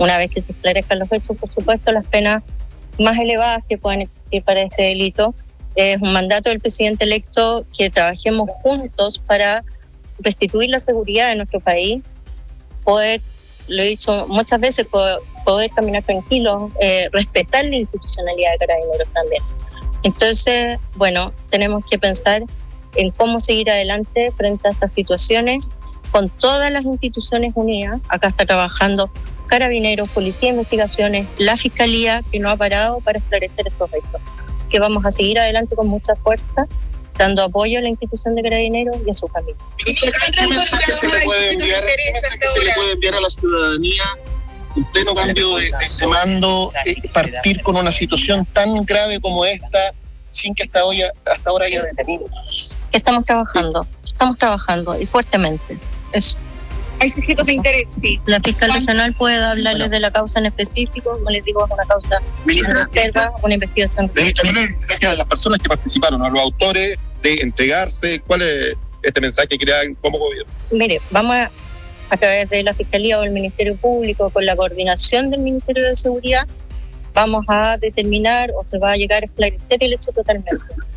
Una vez que se esclarezcan los hechos, por supuesto, las penas más elevadas que puedan existir para este delito. Es un mandato del presidente electo que trabajemos juntos para restituir la seguridad de nuestro país, poder, lo he dicho muchas veces, poder, poder caminar tranquilos, eh, respetar la institucionalidad de Carabineros también. Entonces, bueno, tenemos que pensar en cómo seguir adelante frente a estas situaciones con todas las instituciones unidas. Acá está trabajando Carabineros, Policía de Investigaciones, la Fiscalía, que no ha parado para esclarecer estos hechos. Así que vamos a seguir adelante con mucha fuerza, dando apoyo a la institución de Carabineros y a su familia. ¿Qué mensaje se le puede enviar, qué mensaje se le puede enviar a la ciudadanía en pleno cambio de, de mando, eh, partir con una situación tan grave como esta, sin que hasta hoy, hasta ahora haya detenido? Estamos trabajando, estamos trabajando y fuertemente. Es, Hay sujetos de interés, sí. La fiscal regional puede hablarles de la causa en específico, como les digo, es una causa interna, una investigación. Ministra, ¿cuál es el mensaje a las personas que participaron, a los autores, de entregarse? ¿Cuál es este mensaje que crean como gobierno? Mire, vamos a, a través de la Fiscalía o el Ministerio Público, con la coordinación del Ministerio de Seguridad, vamos a determinar o se va a llegar a esclarecer el hecho totalmente.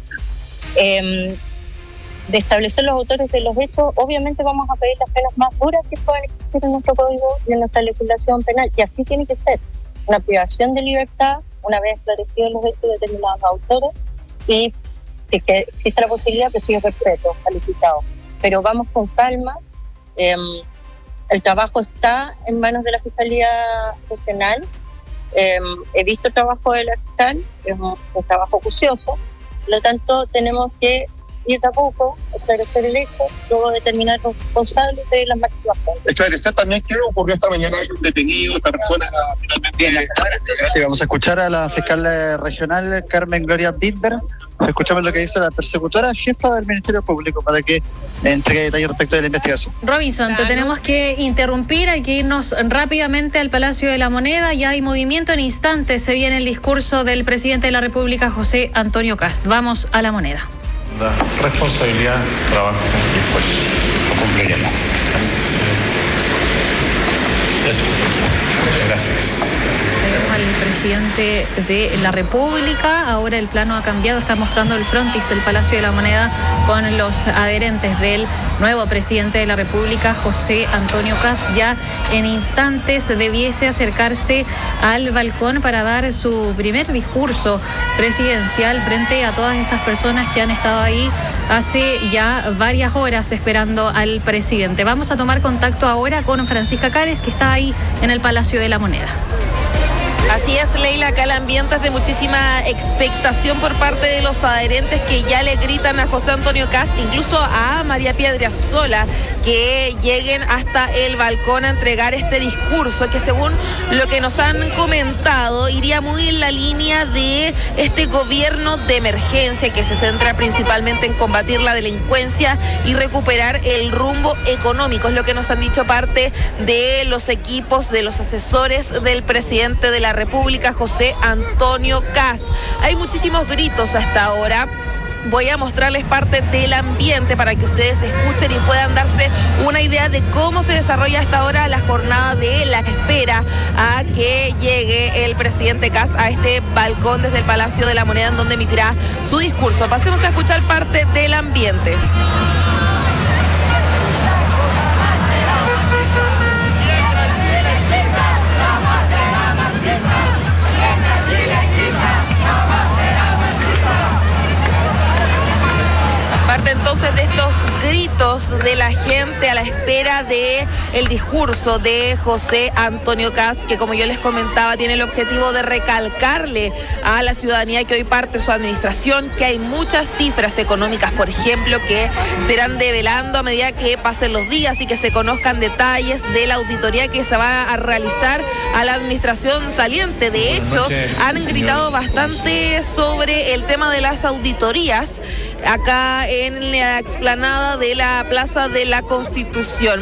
Eh, de establecer los autores de los hechos, obviamente vamos a pedir las penas más duras que puedan existir en nuestro código y en nuestra legislación penal, y así tiene que ser. Una privación de libertad, una vez esclarecidos los hechos de determinados autores, y si que existe la posibilidad de presidio perpetuo calificado. Pero vamos con calma. Eh, el trabajo está en manos de la Fiscalía Regional. Eh, he visto el trabajo de la fiscal, es un, un trabajo acucioso, por lo tanto tenemos que ir de a poco, esclarecer el hecho, luego determinar los responsables de las máximas penas. Esclarecer también qué ocurrió esta mañana, hay un detenido, esta persona finalmente... Bien, sí, vamos a escuchar a la fiscal regional Carmen Gloria Bitber. Escuchamos lo que dice la persecutora jefa del Ministerio Público para que entregue detalles respecto de la investigación. Robinson, te tenemos que interrumpir, hay que irnos rápidamente al Palacio de la Moneda. Ya hay movimiento en instantes, se viene el discurso del presidente de la República, José Antonio Kast. Vamos a la Moneda. La responsabilidad, trabajo y esfuerzo. Lo cumpliremos. Gracias. Eso. Muchas gracias. Tenemos al presidente de la República. Ahora el plano ha cambiado. Está mostrando el frontis del Palacio de la Moneda con los adherentes del nuevo presidente de la República, José Antonio Kast. Ya en instantes debiese acercarse al balcón para dar su primer discurso presidencial frente a todas estas personas que han estado ahí hace ya varias horas esperando al presidente. Vamos a tomar contacto ahora con Francisca Cares, que está ahí en el Palacio de la Moneda. Así es, Leila, acá el ambiente es de muchísima expectación por parte de los adherentes que ya le gritan a José Antonio Kast, incluso a María Piedrasola, que lleguen hasta el balcón a entregar este discurso que, según lo que nos han comentado, iría muy en la línea de este gobierno de emergencia que se centra principalmente en combatir la delincuencia y recuperar el rumbo económico. Es lo que nos han dicho parte de los equipos, de los asesores del presidente de la República, José Antonio Kast. Hay muchísimos gritos hasta ahora. Voy a mostrarles parte del ambiente para que ustedes escuchen y puedan darse una idea de cómo se desarrolla hasta ahora la jornada de la espera a que llegue el presidente Kast a este balcón desde el Palacio de la Moneda, en donde emitirá su discurso. Pasemos a escuchar parte del ambiente. Entonces, de estos gritos de la gente a la espera de el discurso de José Antonio Kast, que, como yo les comentaba, tiene el objetivo de recalcarle a la ciudadanía que hoy parte su administración que hay muchas cifras económicas, por ejemplo, que se irán develando a medida que pasen los días y que se conozcan detalles de la auditoría que se va a realizar a la administración saliente. De hecho, han gritado bastante sobre el tema de las auditorías acá en la explanada de la Plaza de la Constitución.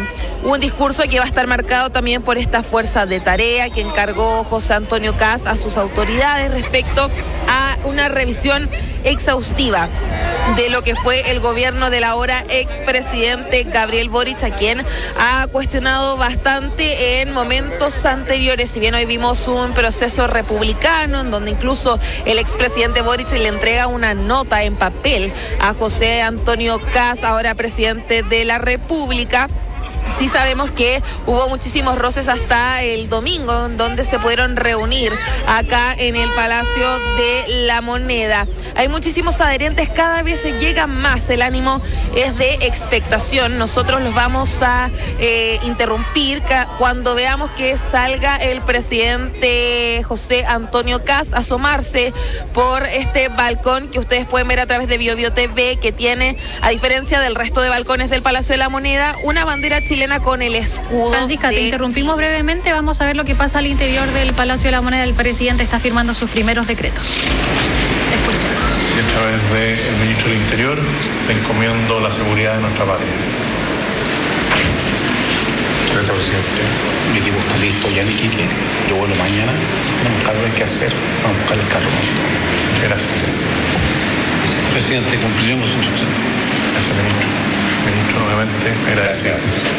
un discurso que va a estar marcado también por esta fuerza de tarea que encargó José Antonio Kast a sus autoridades respecto a una revisión exhaustiva de lo que fue el gobierno del ahora expresidente Gabriel Boric, a quien ha cuestionado bastante en momentos anteriores. Si bien hoy vimos un proceso republicano en donde incluso el expresidente Boric le entrega una nota en papel a José Antonio Kast, ahora presidente de la República, sí sabemos que hubo muchísimos roces hasta el domingo, donde se pudieron reunir acá en el Palacio de la Moneda. Hay muchísimos adherentes, cada vez se llega más, el ánimo es de expectación. Nosotros los vamos a eh, interrumpir cuando veamos que salga el presidente José Antonio Kast, asomarse por este balcón que ustedes pueden ver a través de Bio Bio T V, que tiene, a diferencia del resto de balcones del Palacio de la Moneda, una bandera chilena con el escudo. Francisca, de... te interrumpimos brevemente. Vamos a ver lo que pasa al interior del Palacio de la Moneda. El presidente está firmando sus primeros decretos. Escuchemos. Y a través del ministro del Interior le encomiendo la seguridad de nuestra patria. Gracias, presidente. Mi equipo está listo ya en Iquique. Yo vuelo mañana. Tenemos algo que hacer. Vamos a buscar el carro. Gracias. Presidente, cumpliremos su instrucción. Gracias, ministro. Ministro, nuevamente, agradecido.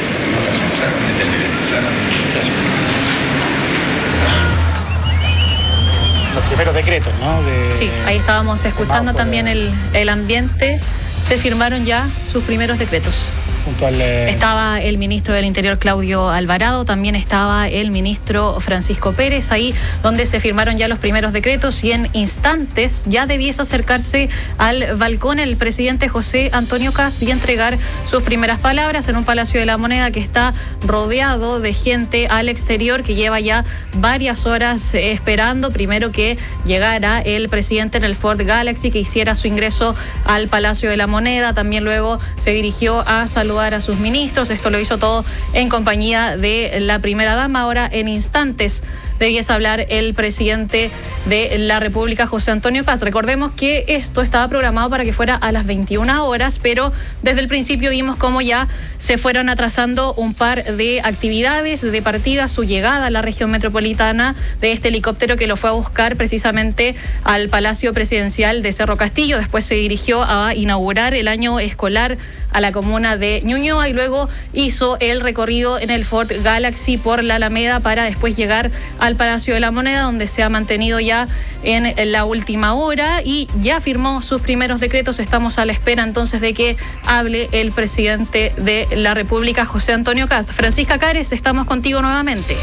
Los primeros decretos, ¿no? De... Sí, ahí estábamos escuchando también el, el ambiente. Se firmaron ya sus primeros decretos. Junto al, eh... Estaba el ministro del Interior, Claudio Alvarado, también estaba el ministro Francisco Pérez, ahí donde se firmaron ya los primeros decretos, y en instantes ya debiese acercarse al balcón el presidente José Antonio Kast y entregar sus primeras palabras en un Palacio de la Moneda que está rodeado de gente al exterior que lleva ya varias horas esperando primero que llegara el presidente en el Ford Galaxy, que hiciera su ingreso al Palacio de la Moneda. También luego se dirigió a saludar a sus ministros. Esto lo hizo todo en compañía de la primera dama. Ahora en instantes debiese hablar el presidente de la República, José Antonio Kast. Recordemos que esto estaba programado para que fuera a las veintiuna horas, pero desde el principio vimos cómo ya se fueron atrasando un par de actividades de partida, su llegada a la región metropolitana de este helicóptero que lo fue a buscar precisamente al Palacio Presidencial de Cerro Castillo. Después se dirigió a inaugurar el año escolar a la comuna de Ñuñoa y luego hizo el recorrido en el Ford Galaxy por la Alameda para después llegar al Palacio de la Moneda, donde se ha mantenido ya en la última hora y ya firmó sus primeros decretos. Estamos a la espera entonces de que hable el presidente de la República, José Antonio Kast. Francisca Cares, estamos contigo nuevamente.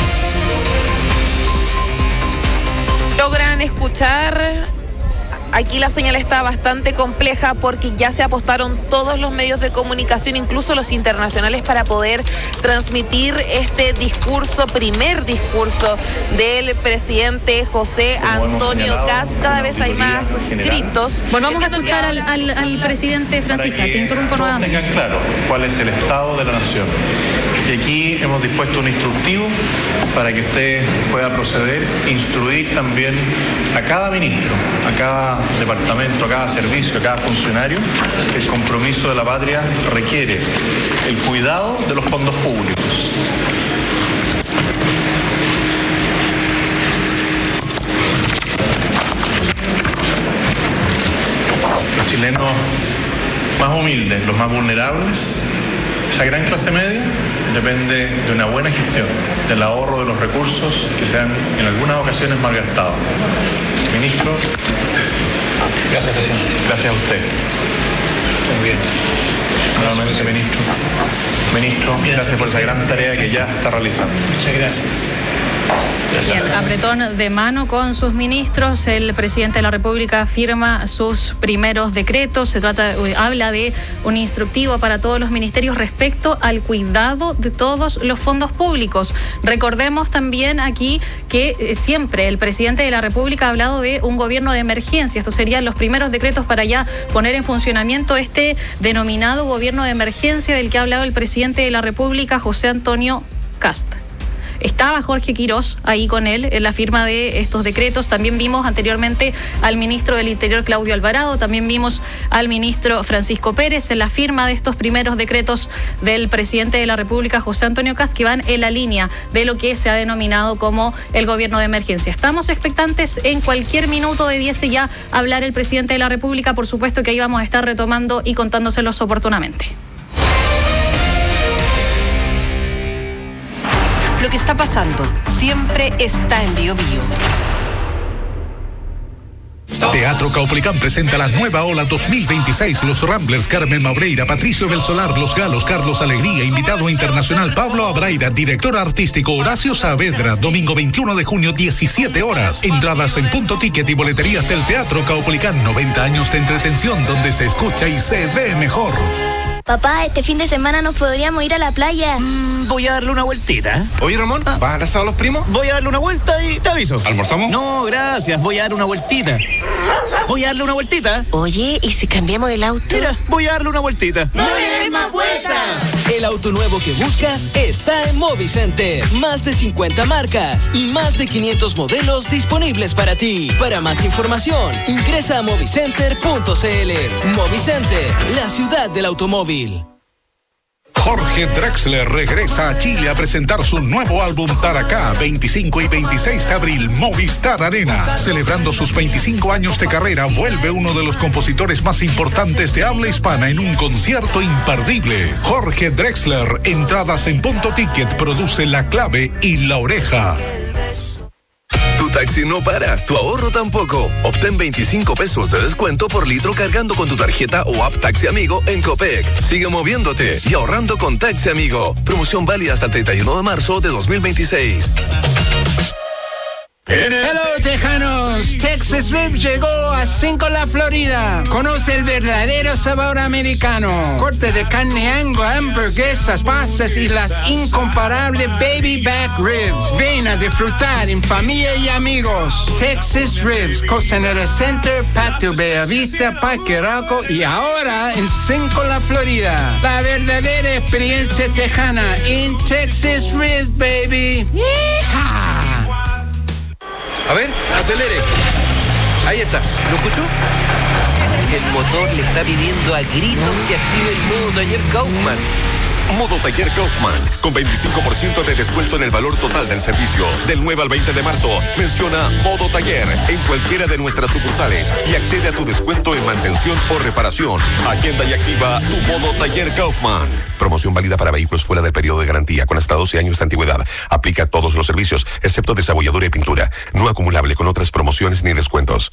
¿Logran escuchar? Aquí la señal está bastante compleja porque ya se apostaron todos los medios de comunicación, incluso los internacionales, para poder transmitir este discurso, primer discurso del presidente José Antonio Kast. Cada vez hay más gritos. Volvamos a escuchar al, al, al presidente. Francisca, te interrumpo nuevamente. Tengan claro cuál es el estado de la nación. Y aquí hemos dispuesto un instructivo para que usted pueda proceder, instruir también a cada ministro, a cada departamento, a cada servicio, a cada funcionario, que el compromiso de la patria requiere el cuidado de los fondos públicos. Los chilenos más humildes, los más vulnerables, esa gran clase media, depende de una buena gestión, del ahorro de los recursos que sean en algunas ocasiones malgastados. Ministro. Gracias, presidente. Gracias a usted. Muy bien. Nuevamente, ministro. Ministro, gracias, gracias por esa gran tarea que ya está realizando. Muchas gracias. Bien, apretón de mano con sus ministros. El presidente de la República firma sus primeros decretos. Se trata, habla de un instructivo para todos los ministerios respecto al cuidado de todos los fondos públicos. Recordemos también aquí que siempre el presidente de la República ha hablado de un gobierno de emergencia. Estos serían los primeros decretos para ya poner en funcionamiento este denominado gobierno de emergencia del que ha hablado el presidente de la República, José Antonio Kast. Estaba Jorge Quirós ahí con él en la firma de estos decretos. También vimos anteriormente al ministro del Interior, Claudio Alvarado. También vimos al ministro Francisco Pérez en la firma de estos primeros decretos del presidente de la República, José Antonio Kast, que van en la línea de lo que se ha denominado como el gobierno de emergencia. Estamos expectantes, en cualquier minuto debiese ya hablar el presidente de la República. Por supuesto que ahí vamos a estar retomando y contándoselos oportunamente. Lo que está pasando siempre está en Bio Bio. Teatro Caupolicán presenta la nueva ola dos mil veintiséis. Los Ramblers, Carmen Maureira, Patricio Belsolar, Los Galos, Carlos Alegría, invitado internacional Pablo Abraira, director artístico Horacio Saavedra. Domingo veintiuno de junio, diecisiete horas. Entradas en Punto Ticket y boleterías del Teatro Caupolicán. noventa años de entretención donde se escucha y se ve mejor. Papá, este fin de semana nos podríamos ir a la playa. Mm, voy a darle una vueltita. Oye, Ramón, ¿vas a abrazar a los primos? Voy a darle una vuelta y te aviso. ¿Almorzamos? No, gracias. Voy a darle una vueltita. Voy a darle una vueltita. Oye, ¿y si cambiamos el auto? Mira, voy a darle una vueltita. ¡No le des más vueltas! El auto nuevo que buscas está en Movicenter. Más de cincuenta marcas y más de quinientos modelos disponibles para ti. Para más información, ingresa a movicenter punto c l. Movicenter, la ciudad del automóvil. Jorge Drexler regresa a Chile a presentar su nuevo álbum Taracá, veinticinco y veintiséis de abril, Movistar Arena. Celebrando sus veinticinco años de carrera, vuelve uno de los compositores más importantes de habla hispana en un concierto imperdible. Jorge Drexler, entradas en Punto Ticket, produce La Clave y La Oreja. Tu taxi no para, tu ahorro tampoco. Obtén veinticinco pesos de descuento por litro cargando con tu tarjeta o app Taxi Amigo en Copec. Sigue moviéndote y ahorrando con Taxi Amigo. Promoción válida hasta el treinta y uno de marzo de dos mil veintiséis. Hello, tejanos. Texas Rib llegó a Cinco La Florida. Conoce el verdadero sabor americano. Corte de carne Angus, hamburguesas, pastas y las incomparables baby back ribs. Ven a disfrutar en familia y amigos. Texas Ribs, Costanera Center, Patio Bellavista, Parque Arauco y ahora en Cinco La Florida. La verdadera experiencia tejana en Texas Ribs, baby. ¡Yeehaw! A ver, acelere. Ahí está. ¿Lo escuchó? El motor le está pidiendo a gritos que active el modo taller Kaufman. Modo Taller Kaufman, con veinticinco por ciento de descuento en el valor total del servicio. Del nueve al veinte de marzo, menciona Modo Taller en cualquiera de nuestras sucursales y accede a tu descuento en mantención o reparación. Agenda y activa tu Modo Taller Kaufman. Promoción válida para vehículos fuera del periodo de garantía con hasta doce años de antigüedad. Aplica a todos los servicios, excepto desabolladura y pintura. No acumulable con otras promociones ni descuentos.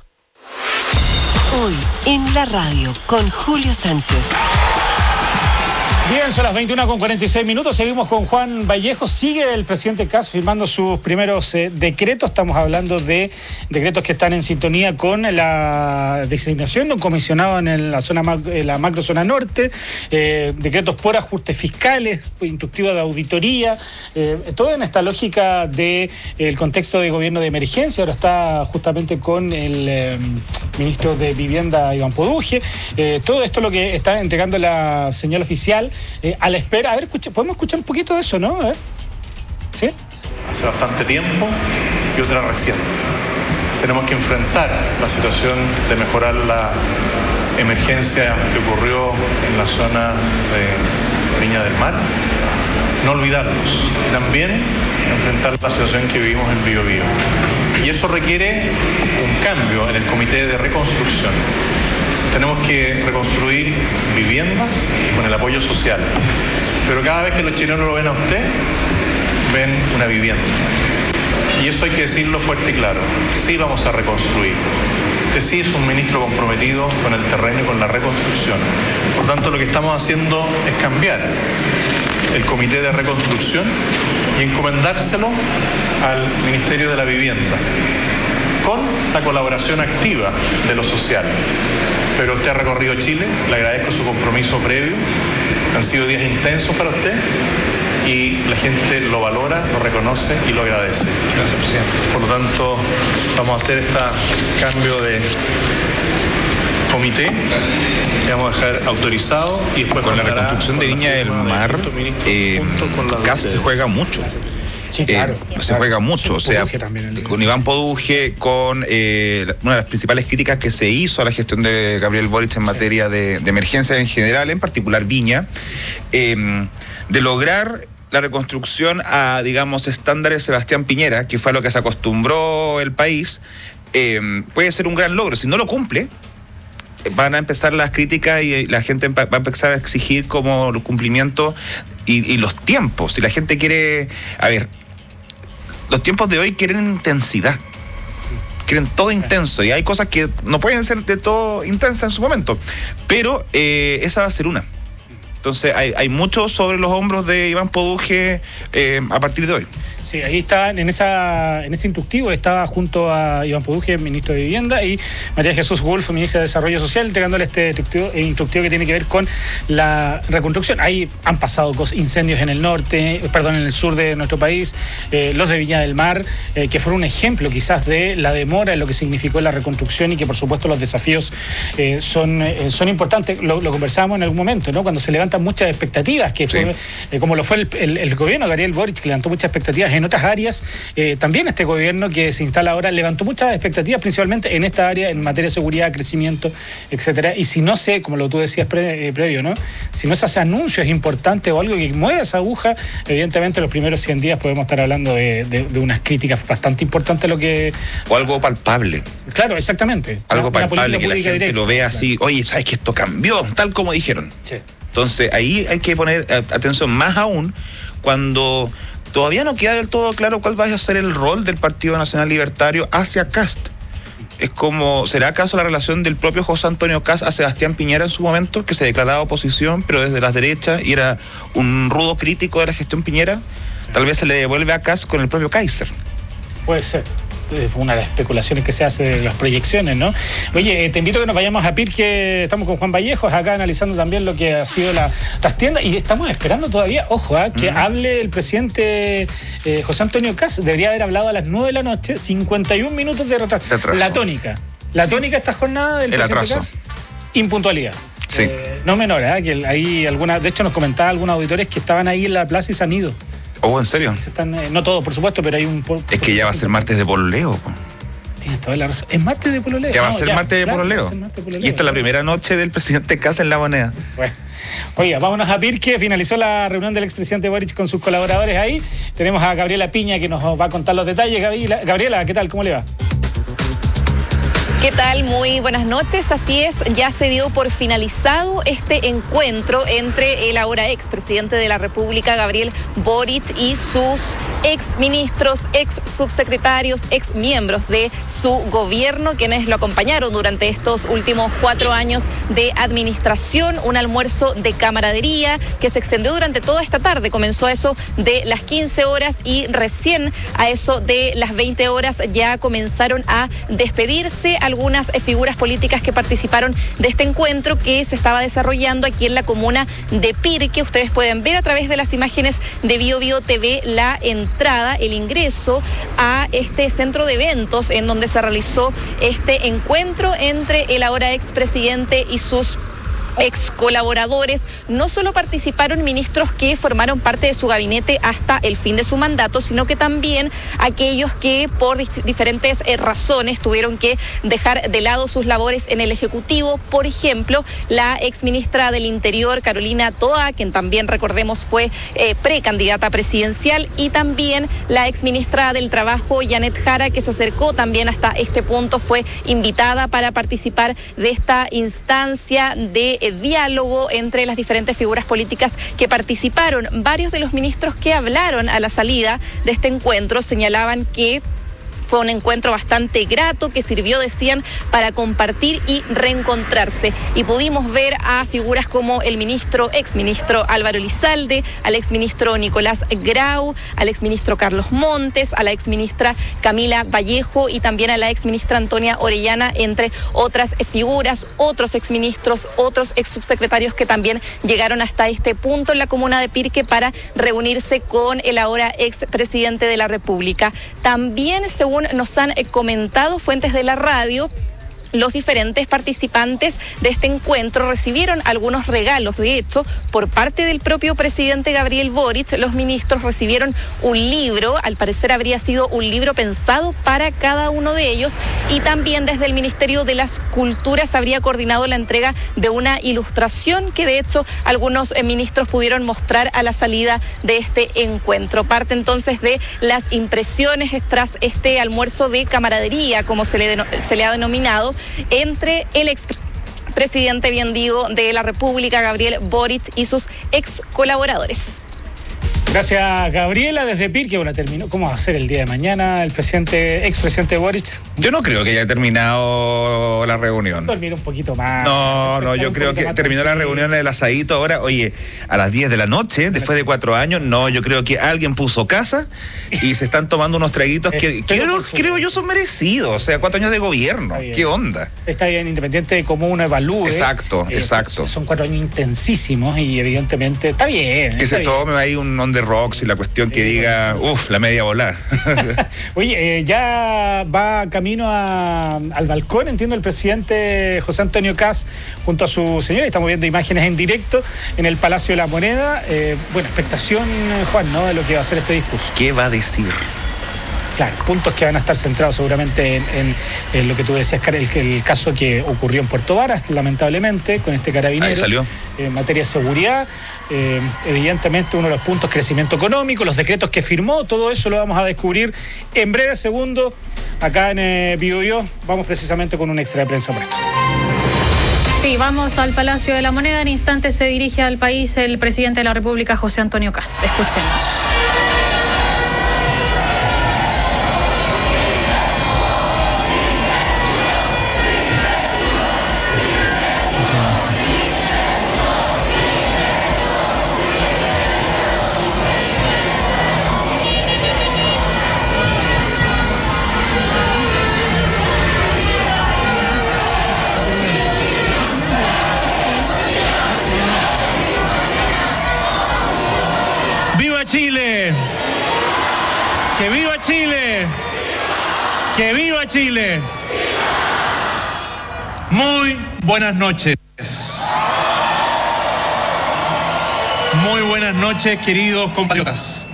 Hoy en la radio con Julio Sánchez. Bien, son las veintiuna con cuarenta y seis minutos. Seguimos con Juan Vallejo. Sigue el presidente Kast firmando sus primeros eh, decretos. Estamos hablando de decretos que están en sintonía con la designación de un comisionado en la zona en la macrozona norte, eh, decretos por ajustes fiscales, instructiva de auditoría, eh, todo en esta lógica del de, contexto de gobierno de emergencia. Ahora está justamente con el eh, ministro de Vivienda, Iván Poduje. Eh, todo esto lo que está entregando la señal oficial. Eh, a la espera, a ver, escucha, podemos escuchar un poquito de eso, ¿no? A ver. ¿Sí? Hace bastante tiempo y otra reciente. Tenemos que enfrentar la situación de mejorar la emergencia que ocurrió en la zona de Viña del Mar. No olvidarlos. También enfrentar la situación que vivimos en Bio Bio. Y eso requiere un cambio en el Comité de Reconstrucción. Tenemos que reconstruir viviendas con el apoyo social. Pero cada vez que los chilenos lo ven a usted, ven una vivienda. Y eso hay que decirlo fuerte y claro. Sí vamos a reconstruir. Usted sí es un ministro comprometido con el terreno y con la reconstrucción. Por tanto, lo que estamos haciendo es cambiar el Comité de Reconstrucción y encomendárselo al Ministerio de la Vivienda, con la colaboración activa de lo social. Pero usted ha recorrido Chile, le agradezco su compromiso previo, han sido días intensos para usted y la gente lo valora, lo reconoce y lo agradece. Gracias, presidente. Por lo tanto, vamos a hacer este cambio de comité que vamos a dejar autorizado y después con la reconstrucción de Viña del Mar, eh, Kast se juega mucho. Sí, claro, eh, claro. se juega mucho. Sí, o sea, también, con Iván Poduje, con eh, una de las principales críticas que se hizo a la gestión de Gabriel Boric en sí. materia de, de emergencia en general, en particular Viña, eh, de lograr la reconstrucción a, digamos, estándares Sebastián Piñera, que fue a lo que se acostumbró el país, eh, puede ser un gran logro. Si no lo cumple, van a empezar las críticas y la gente va a empezar a exigir como el cumplimiento y, y los tiempos. Si la gente quiere, a ver, los tiempos de hoy quieren intensidad, quieren todo intenso, y hay cosas que no pueden ser de todo intensas en su momento, pero eh, esa va a ser una. Entonces hay, hay mucho sobre los hombros de Iván Poduje eh, a partir de hoy. Sí, ahí está, en esa en ese instructivo estaba junto a Iván Poduje, ministro de Vivienda, y María Jesús Wolf, ministra de Desarrollo Social, entregándole este instructivo, instructivo que tiene que ver con la reconstrucción. Ahí han pasado cosas, incendios en el norte, perdón, en el sur de nuestro país, eh, los de Viña del Mar, eh, que fueron un ejemplo quizás de la demora en lo que significó la reconstrucción, y que por supuesto los desafíos eh, son, eh, son importantes. Lo, lo conversábamos en algún momento, ¿no? Cuando se levantan muchas expectativas, que fue, sí. eh, como lo fue el, el, el gobierno de Gabriel Boric, que levantó muchas expectativas en otras áreas, eh, también este gobierno que se instala ahora levantó muchas expectativas, principalmente en esta área, en materia de seguridad, crecimiento, etcétera. Y si no se, como lo tú decías pre, eh, previo, ¿no? Si no se hace anuncios importantes o algo que mueva esa aguja, evidentemente los primeros cien días podemos estar hablando de, de, de unas críticas bastante importantes a lo que... O algo palpable. Claro, exactamente. Algo una, palpable, una que la gente directa, lo vea así, claro. Oye, ¿sabes que esto cambió? Tal como dijeron. Sí. Entonces ahí hay que poner atención, más aún cuando todavía no queda del todo claro cuál va a ser el rol del Partido Nacional Libertario hacia Kast. Es como, ¿será acaso la relación del propio José Antonio Kast a Sebastián Piñera en su momento, que se declaraba oposición, pero desde las derechas, y era un rudo crítico de la gestión Piñera? Sí. Tal vez se le devuelve a Kast con el propio Kaiser. Puede ser. Es una de las especulaciones que se hace de las proyecciones, ¿no? Oye, te invito a que nos vayamos a Pirque, estamos con Juan Vallejos acá analizando también lo que ha sido la trastienda, y estamos esperando todavía, ojo, ¿eh? que mm. hable el presidente eh, José Antonio Kast. Debería haber hablado a las nueve de la noche, cincuenta y un minutos de retraso. La tónica, la tónica esta jornada del el presidente atraso. Kast, impuntualidad. Sí. Eh, no menor, ¿eh? que hay algunas, de hecho nos comentaba algunos auditores que estaban ahí en la plaza y se han ido. Oh, ¿en serio? Están, eh, no todos, por supuesto, pero hay un... Por, es que ya va a ser martes de pololeo. Tienes toda la razón. ¿Es martes de pololeo? Ya va no, a ser ya, martes de claro, pololeo. martes de pololeo. Y esta es la primera noche del presidente Kast en La Moneda. Bueno. Oiga, vámonos a Pirque. Finalizó la reunión del expresidente Boric con sus colaboradores ahí. Tenemos a Gabriela Piña que nos va a contar los detalles. Gabriela, Gabriela, ¿qué tal? ¿Cómo le va? ¿Qué tal? Muy buenas noches. Así es, ya se dio por finalizado este encuentro entre el ahora expresidente de la República, Gabriel Boric, y sus exministros, ex subsecretarios, ex miembros de su gobierno, quienes lo acompañaron durante estos últimos cuatro años de administración. Un almuerzo de camaradería que se extendió durante toda esta tarde. Comenzó a eso de las quince horas y recién a eso de las veinte horas ya comenzaron a despedirse algunas figuras políticas que participaron de este encuentro que se estaba desarrollando aquí en la comuna de Pirque. Ustedes pueden ver a través de las imágenes de Bio Bio T V la entrada, el ingreso a este centro de eventos en donde se realizó este encuentro entre el ahora expresidente y sus ex colaboradores. No solo participaron ministros que formaron parte de su gabinete hasta el fin de su mandato, sino que también aquellos que por diferentes razones tuvieron que dejar de lado sus labores en el Ejecutivo. Por ejemplo, la ex ministra del Interior, Carolina Toa, quien también recordemos fue eh, precandidata presidencial, y también la ex ministra del Trabajo, Janet Jara, que se acercó también hasta este punto, fue invitada para participar de esta instancia de diálogo entre las diferentes figuras políticas que participaron. Varios de los ministros que hablaron a la salida de este encuentro señalaban que fue un encuentro bastante grato que sirvió, decían, para compartir y reencontrarse. Y pudimos ver a figuras como el ministro, exministro Álvaro Elizalde, al exministro Nicolás Grau, al exministro Carlos Montes, a la exministra Camila Vallejo y también a la exministra Antonia Orellana, entre otras figuras, otros exministros, otros exsubsecretarios que también llegaron hasta este punto en la comuna de Pirque para reunirse con el ahora expresidente de la República. También, según nos han comentado fuentes de la radio, los diferentes participantes de este encuentro recibieron algunos regalos. De hecho, por parte del propio presidente Gabriel Boric, los ministros recibieron un libro. Al parecer habría sido un libro pensado para cada uno de ellos, y también desde el Ministerio de las Culturas habría coordinado la entrega de una ilustración que de hecho algunos eh, ministros pudieron mostrar a la salida de este encuentro. Parte entonces de las impresiones tras este almuerzo de camaradería, como se le, se le ha denominado, entre el ex presidente, bien digo, de la República, Gabriel Boric, y sus ex colaboradores. Gracias, Gabriela, desde Pirque. Bueno, terminó. ¿Cómo va a ser el día de mañana el presidente, expresidente Boric? Yo no creo que haya terminado la reunión. Dormir un poquito más. No, no, yo creo que terminó la reunión del asadito ahora, oye, a las diez de la noche, después de cuatro años. No, yo creo que alguien puso casa y se están tomando unos traguitos que, que creo, creo yo son merecidos. O sea, cuatro años de gobierno. ¿Qué onda? Está bien, independiente de cómo uno evalúe. Exacto, eh, exacto. Son cuatro años intensísimos y evidentemente está bien. Que está se bien. tome ahí un on the rocks y la cuestión que diga, uff, la media volada. Oye, eh, ya va camino a, al balcón, entiendo, el presidente José Antonio Kast junto a su señora. Estamos viendo imágenes en directo en el Palacio de la Moneda. Eh, bueno, expectación, Juan, ¿no?, de lo que va a ser este discurso. ¿Qué va a decir? Claro, puntos que van a estar centrados seguramente en, en, en lo que tú decías, el, el caso que ocurrió en Puerto Varas, lamentablemente, con este carabinero. Ahí salió. En materia de seguridad, eh, evidentemente uno de los puntos, crecimiento económico, los decretos que firmó, todo eso lo vamos a descubrir en breves segundos acá en eh, Bio Bio. Vamos precisamente con un extra de prensa por esto. Sí, vamos al Palacio de la Moneda. En instantes se dirige al país el presidente de la República, José Antonio Kast. Escuchemos. Chile, que viva Chile, que viva Chile. Muy buenas noches. Muy buenas noches, queridos compatriotas.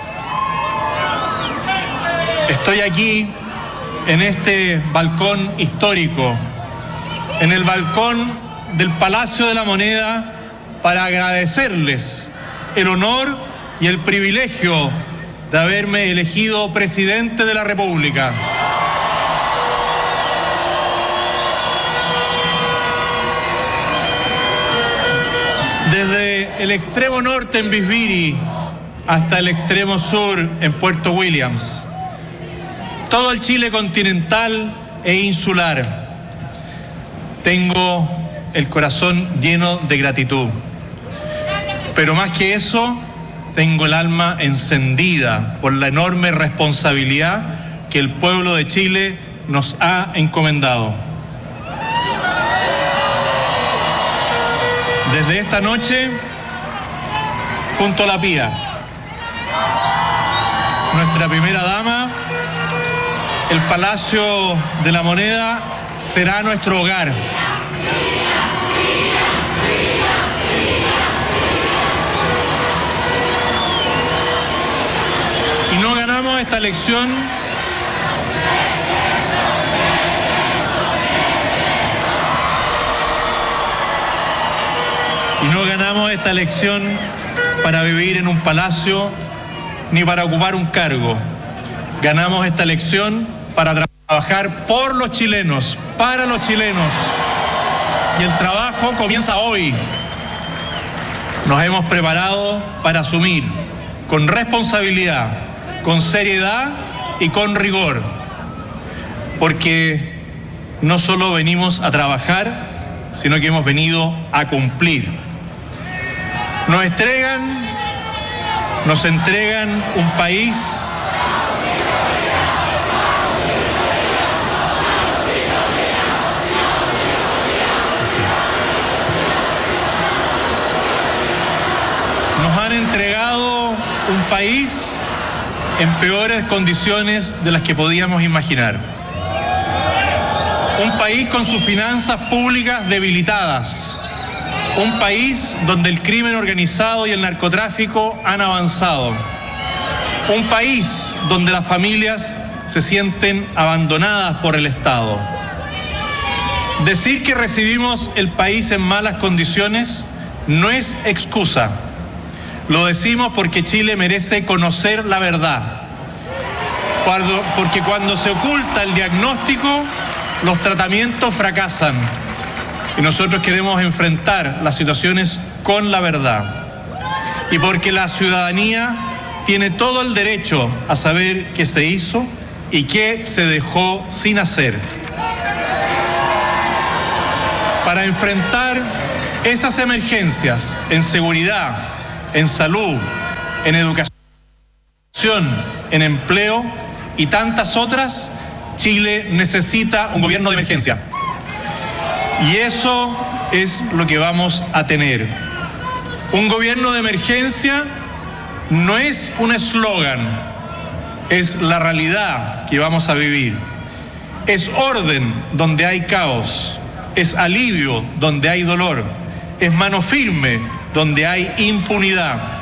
Estoy aquí en este balcón histórico, en el balcón del Palacio de la Moneda, para agradecerles el honor y el privilegio de haberme elegido presidente de la República. Desde el extremo norte en Bisbiri hasta el extremo sur en Puerto Williams, todo el Chile continental e insular, tengo el corazón lleno de gratitud. Pero más que eso, tengo el alma encendida por la enorme responsabilidad que el pueblo de Chile nos ha encomendado. Desde esta noche, junto a la Pía, nuestra primera dama, el Palacio de la Moneda será nuestro hogar. Y no ganamos esta elección y no ganamos esta elección para vivir en un palacio ni para ocupar un cargo. Ganamos esta elección para trabajar por los chilenos, para los chilenos. Y el trabajo comienza hoy. Nos hemos preparado para asumir con responsabilidad, con seriedad y con rigor, porque no solo venimos a trabajar, sino que hemos venido a cumplir. Nos entregan, nos entregan un país nos han entregado un país en peores condiciones de las que podíamos imaginar. Un país con sus finanzas públicas debilitadas. Un país donde el crimen organizado y el narcotráfico han avanzado. Un país donde las familias se sienten abandonadas por el Estado. Decir que recibimos el país en malas condiciones no es excusa. Lo decimos porque Chile merece conocer la verdad. Cuando, porque cuando se oculta el diagnóstico, los tratamientos fracasan. Y nosotros queremos enfrentar las situaciones con la verdad. Y porque la ciudadanía tiene todo el derecho a saber qué se hizo y qué se dejó sin hacer. Para enfrentar esas emergencias en seguridad, en salud, en educación, en empleo y tantas otras, Chile necesita un gobierno de emergencia. Y eso es lo que vamos a tener. Un gobierno de emergencia no es un eslogan, es la realidad que vamos a vivir. Es orden donde hay caos, es alivio donde hay dolor, es mano firme donde hay impunidad.